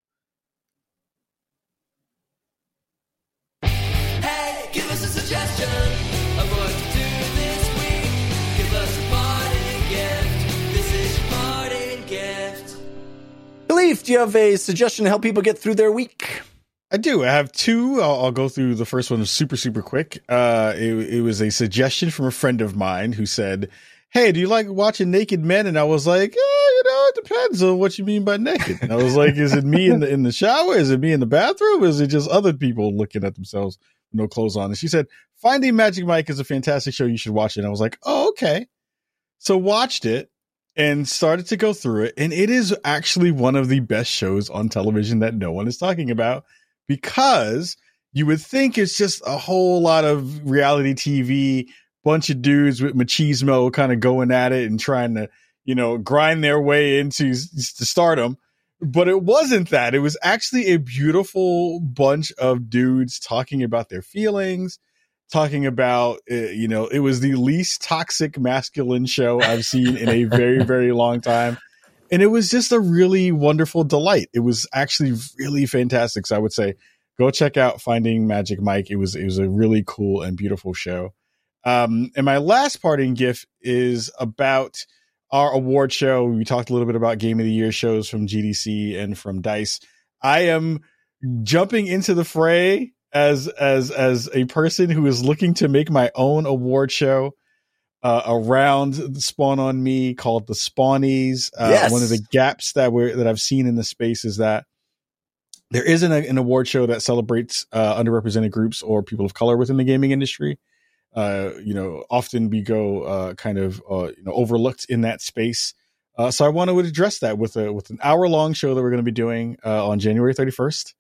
Hey, give us a suggestion of what to do this week. Give us a parting gift. This is your parting gift. Khalif, do you have a suggestion to help people get through their week? I do. I have two. I'll, I'll go through the first one super, super quick. Uh, it, it was a suggestion from a friend of mine who said, hey, do you like watching naked men? And I was like, oh, you know, it depends on what you mean by naked. And I was like, is it me in the in the shower? Is it me in the bathroom? Is it just other people looking at themselves with no clothes on? And she said, Finding Magic Mike is a fantastic show. You should watch it. And I was like, oh, okay. So watched it and started to go through it. And it is actually one of the best shows on television that no one is talking about, because you would think it's just a whole lot of reality T V, bunch of dudes with machismo kind of going at it and trying to, you know, grind their way into to stardom. But it wasn't that. It was actually a beautiful bunch of dudes talking about their feelings, talking about, uh, you know, it was the least toxic masculine show I've seen in a very, very long time. And it was just a really wonderful delight. It was actually really fantastic. So I would say, go check out Finding Magic Mike. It was, it was a really cool and beautiful show. Um, and my last parting gift is about our award show. We talked a little bit about Game of the Year shows from G D C and from DICE. I am jumping into the fray as, as, as a person who is looking to make my own award show, uh, around Spawn on Me, called the Spawnies. Uh, Yes. One of the gaps that we're, that I've seen in the space is that there isn't a, an award show that celebrates, uh, underrepresented groups or people of color within the gaming industry. Uh, you know, often we go uh, kind of uh, you know overlooked in that space. Uh, so I want to address that with a with an hour long show that we're going to be doing uh, on January thirty-first.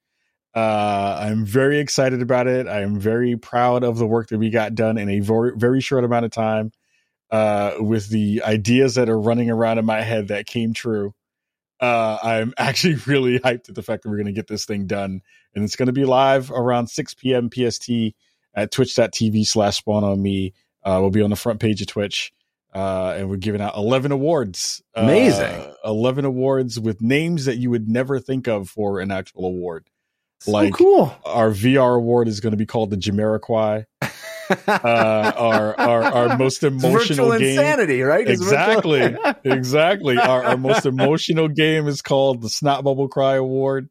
Uh, I'm very excited about it. I am very proud of the work that we got done in a very very short amount of time, uh, with the ideas that are running around in my head that came true. Uh, I'm actually really hyped at the fact that we're going to get this thing done, and it's going to be live around six p.m. P S T. At twitch.tv slash spawn on me. Uh, we'll be on the front page of Twitch. Uh, and we're giving out eleven awards. Amazing. Uh, eleven awards with names that you would never think of for an actual award. So like cool. Our V R award is going to be called the Jamiroquai. uh, our, our our most It's emotional virtual game. insanity, right? It's virtual- Exactly, exactly. Our, our most emotional game is called the Snot Bubble Cry Award,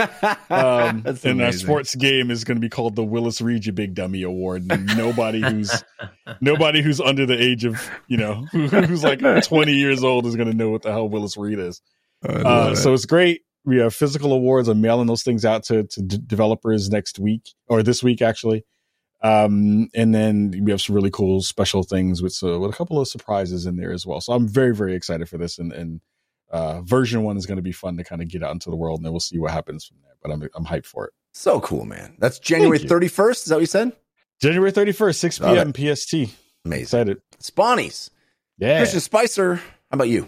um, That's and our amazing. sports game is going to be called the Willis Reed You Big Dummy Award. And nobody who's nobody who's under the age of you know who's like twenty years old is going to know what the hell Willis Reed is. Uh, so it's great. We have physical awards. I'm mailing those things out to, to d- developers next week or this week, actually. Um, and then we have some really cool special things with, uh, with a couple of surprises in there as well. So I'm very, very excited for this. And, and uh, version one is going to be fun to kind of get out into the world, and then we'll see what happens from there. But I'm I'm hyped for it. So cool, man. That's January Thank you. thirty-first. Is that what you said? January thirty-first, six Love p.m. P S T. Amazing. Excited. Spawnies. Yeah. Christian Spicer. How about you?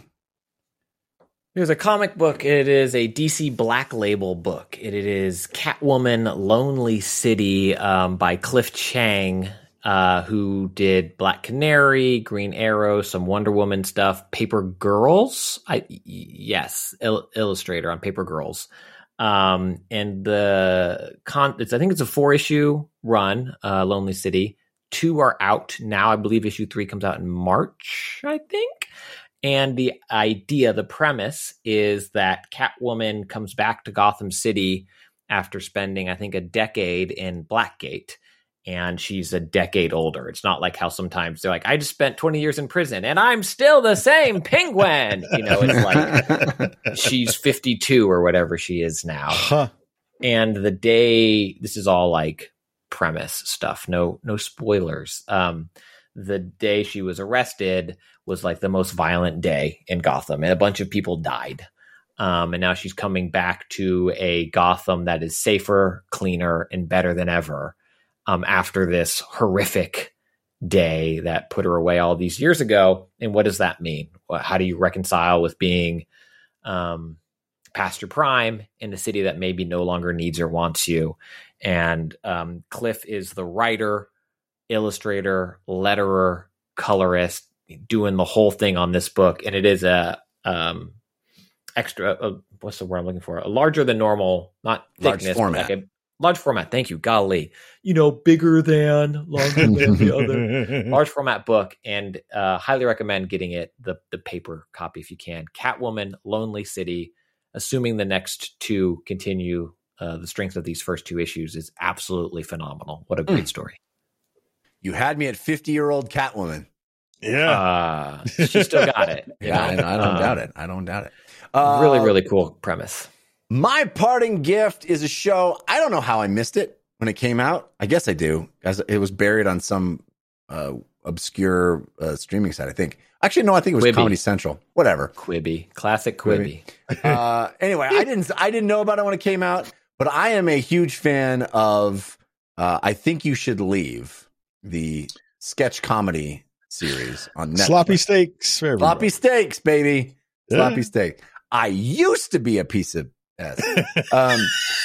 Here's a comic book. It is a D C Black Label book. It, it is Catwoman Lonely City um, by Cliff Chang, uh, who did Black Canary, Green Arrow, some Wonder Woman stuff. Paper Girls? I y- Yes, il- illustrator on Paper Girls. Um, and the con, it's, I think it's a four issue run, uh, Lonely City. Two are out now. I believe issue three comes out in March, I think. And the idea, the premise is that Catwoman comes back to Gotham City after spending, I think, a decade in Blackgate. And she's a decade older. It's not like how sometimes they're like, I just spent twenty years in prison and I'm still the same Penguin. You know, it's like she's fifty-two or whatever she is now. Huh. And the day, this is all like premise stuff, no no spoilers. Um, the day she was arrested was like the most violent day in Gotham, and a bunch of people died. Um, and now she's coming back to a Gotham that is safer, cleaner, and better than ever um, after this horrific day that put her away all these years ago. And what does that mean? How do you reconcile with being um, past your prime in a city that maybe no longer needs or wants you? And um, Cliff is the writer, illustrator, letterer, colorist, doing the whole thing on this book. And it is a um, extra, uh, what's the word I'm looking for? A larger than normal, not Large thickness, format. but like a large format. Thank you. Golly. You know, bigger than, longer than the other. Large format book, and uh, highly recommend getting it, the, the paper copy if you can. Catwoman, Lonely City, assuming the next two continue uh, the strength of these first two issues, is absolutely phenomenal. What a great Mm. story. You had me at fifty-year-old Catwoman. Yeah. Uh, she still got it. you Yeah, know? I, I don't Uh, doubt it. I don't doubt it. Uh, Really, really cool premise. My parting gift is a show. I don't know how I missed it when it came out. I guess I do, as it was buried on some uh, obscure uh, streaming site, I think. Actually, no, I think it was Quibi. Comedy Central. Whatever. Quibi, classic Quibi. uh, anyway, I didn't. I didn't know about it when it came out, but I am a huge fan of. Uh, I Think You Should Leave, the sketch comedy series on Netflix. Sloppy steaks. for everybody. Sloppy steaks, baby. Yeah. Sloppy steak. I used to be a piece of ass. Um,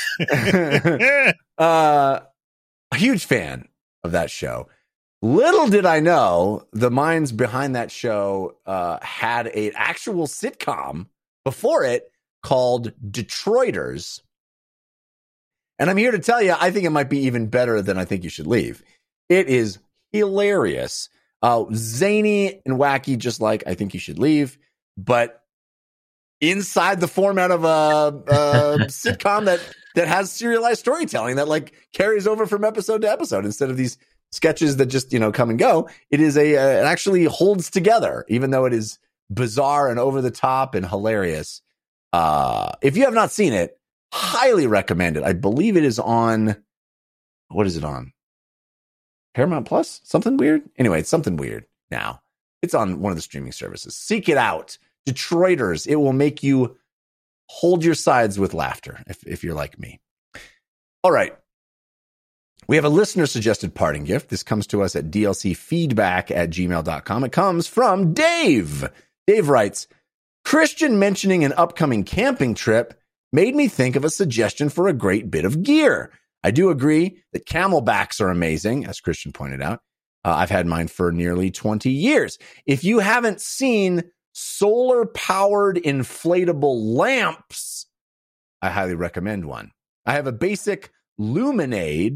uh, a huge fan of that show. Little did I know the minds behind that show uh, had an actual sitcom before it called Detroiters. And I'm here to tell you, I think it might be even better than I Think You Should Leave. It is hilarious, uh, zany and wacky, just like I Think You Should Leave, but inside the format of a, a sitcom that that has serialized storytelling that like carries over from episode to episode instead of these sketches that just, you know, come and go. It is a, uh, it actually holds together, even though it is bizarre and over the top and hilarious. Uh, if you have not seen it, highly recommend it. I believe it is on, what is it on? Paramount Plus? Something weird? Anyway, it's something weird now. It's on one of the streaming services. Seek it out. Detroiters. It will make you hold your sides with laughter if, if you're like me. All right. We have a listener suggested parting gift. This comes to us at D L C feedback at gmail dot com. It comes from Dave. Dave writes, Christian mentioning an upcoming camping trip made me think of a suggestion for a great bit of gear. I do agree that camelbacks are amazing, as Christian pointed out. Uh, I've had mine for nearly twenty years. If you haven't seen solar-powered inflatable lamps, I highly recommend one. I have a basic Luminade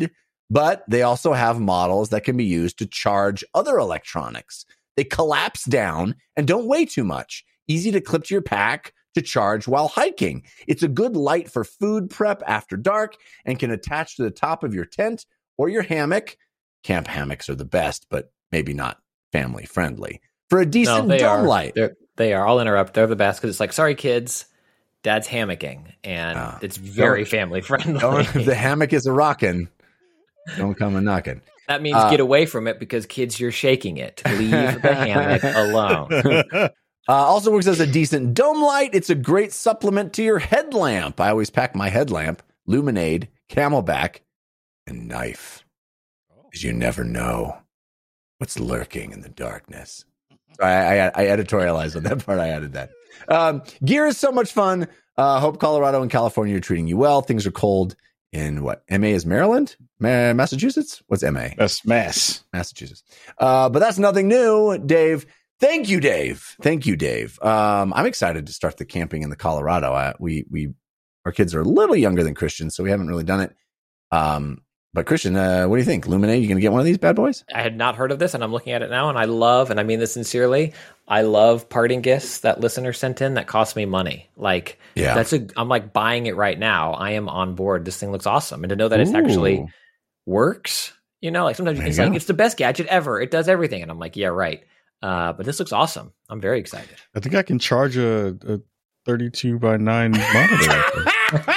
But they also have models that can be used to charge other electronics. They collapse down and don't weigh too much. Easy to clip to your pack to charge while hiking. It's a good light for food prep after dark and can attach to the top of your tent or your hammock. Camp hammocks are the best, but maybe not family friendly. For a decent No, they dome are. light. They're, they are. I'll interrupt. They're the best because it's like, sorry, kids, Dad's hammocking, and Ah. it's very Don't- family friendly. Don't- if the hammock is a rockin', don't come a knocking. That means Uh, get away from it because kids, you're shaking it. Leave the hammock alone. Uh, also works as a decent dome light. It's a great supplement to your headlamp. I always pack my headlamp, Luminade, Camelback, and knife. Because you never know what's lurking in the darkness. I, I, I editorialized on that part. I added that. Um, gear is so much fun. Uh, hope Colorado and California are treating you well. Things are cold in what? M A is Maryland? Ma- Massachusetts? What's M A? That's mess. Massachusetts. Uh, but that's nothing new, Dave. Thank you, Dave. Thank you, Dave. Um, I'm excited to start the camping in the Colorado. Uh, we, we, our kids are a little younger than Christian, so we haven't really done it. Um, but Christian, uh, what do you think? Luminate, you going to get one of these bad boys? I had not heard of this, and I'm looking at it now, and I love, and I mean this sincerely, I love parting gifts that listener sent in that cost me money. Like, Yeah. that's a, I'm like buying it right now. I am on board. This thing looks awesome. And to know that it's actually Ooh. works, you know, like sometimes There it's you like, go. it's the best gadget ever. It does everything. And I'm like, yeah, right. Uh, but this looks awesome. I'm very excited. I think I can charge a, a thirty-two by nine monitor.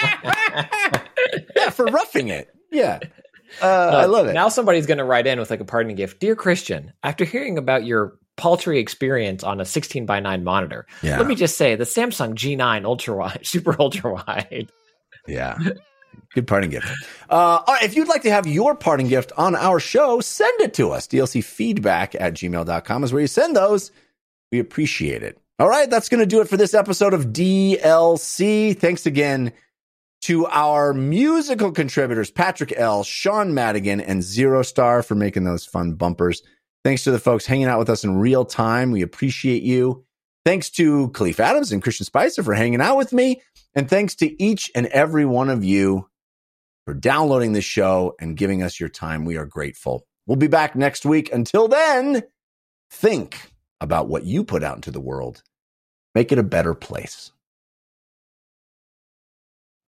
Yeah, for roughing it. Yeah. Uh, I love it. Now somebody's going to write in with like a parting gift. Dear Christian, after hearing about your paltry experience on a sixteen by nine monitor, Yeah. let me just say the Samsung G nine ultra wide, super ultra wide. Yeah. Good parting gift. Uh, all right, if you'd like to have your parting gift on our show, send it to us. D L C feedback at gmail dot com is where you send those. We appreciate it. All right, that's going to do it for this episode of D L C. Thanks again to our musical contributors, Patrick L., Sean Madigan, and Zero Star for making those fun bumpers. Thanks to the folks hanging out with us in real time. We appreciate you. Thanks to Khalif Adams and Christian Spicer for hanging out with me. And thanks to each and every one of you for downloading this show and giving us your time. We are grateful. We'll be back next week. Until then, think about what you put out into the world. Make it a better place.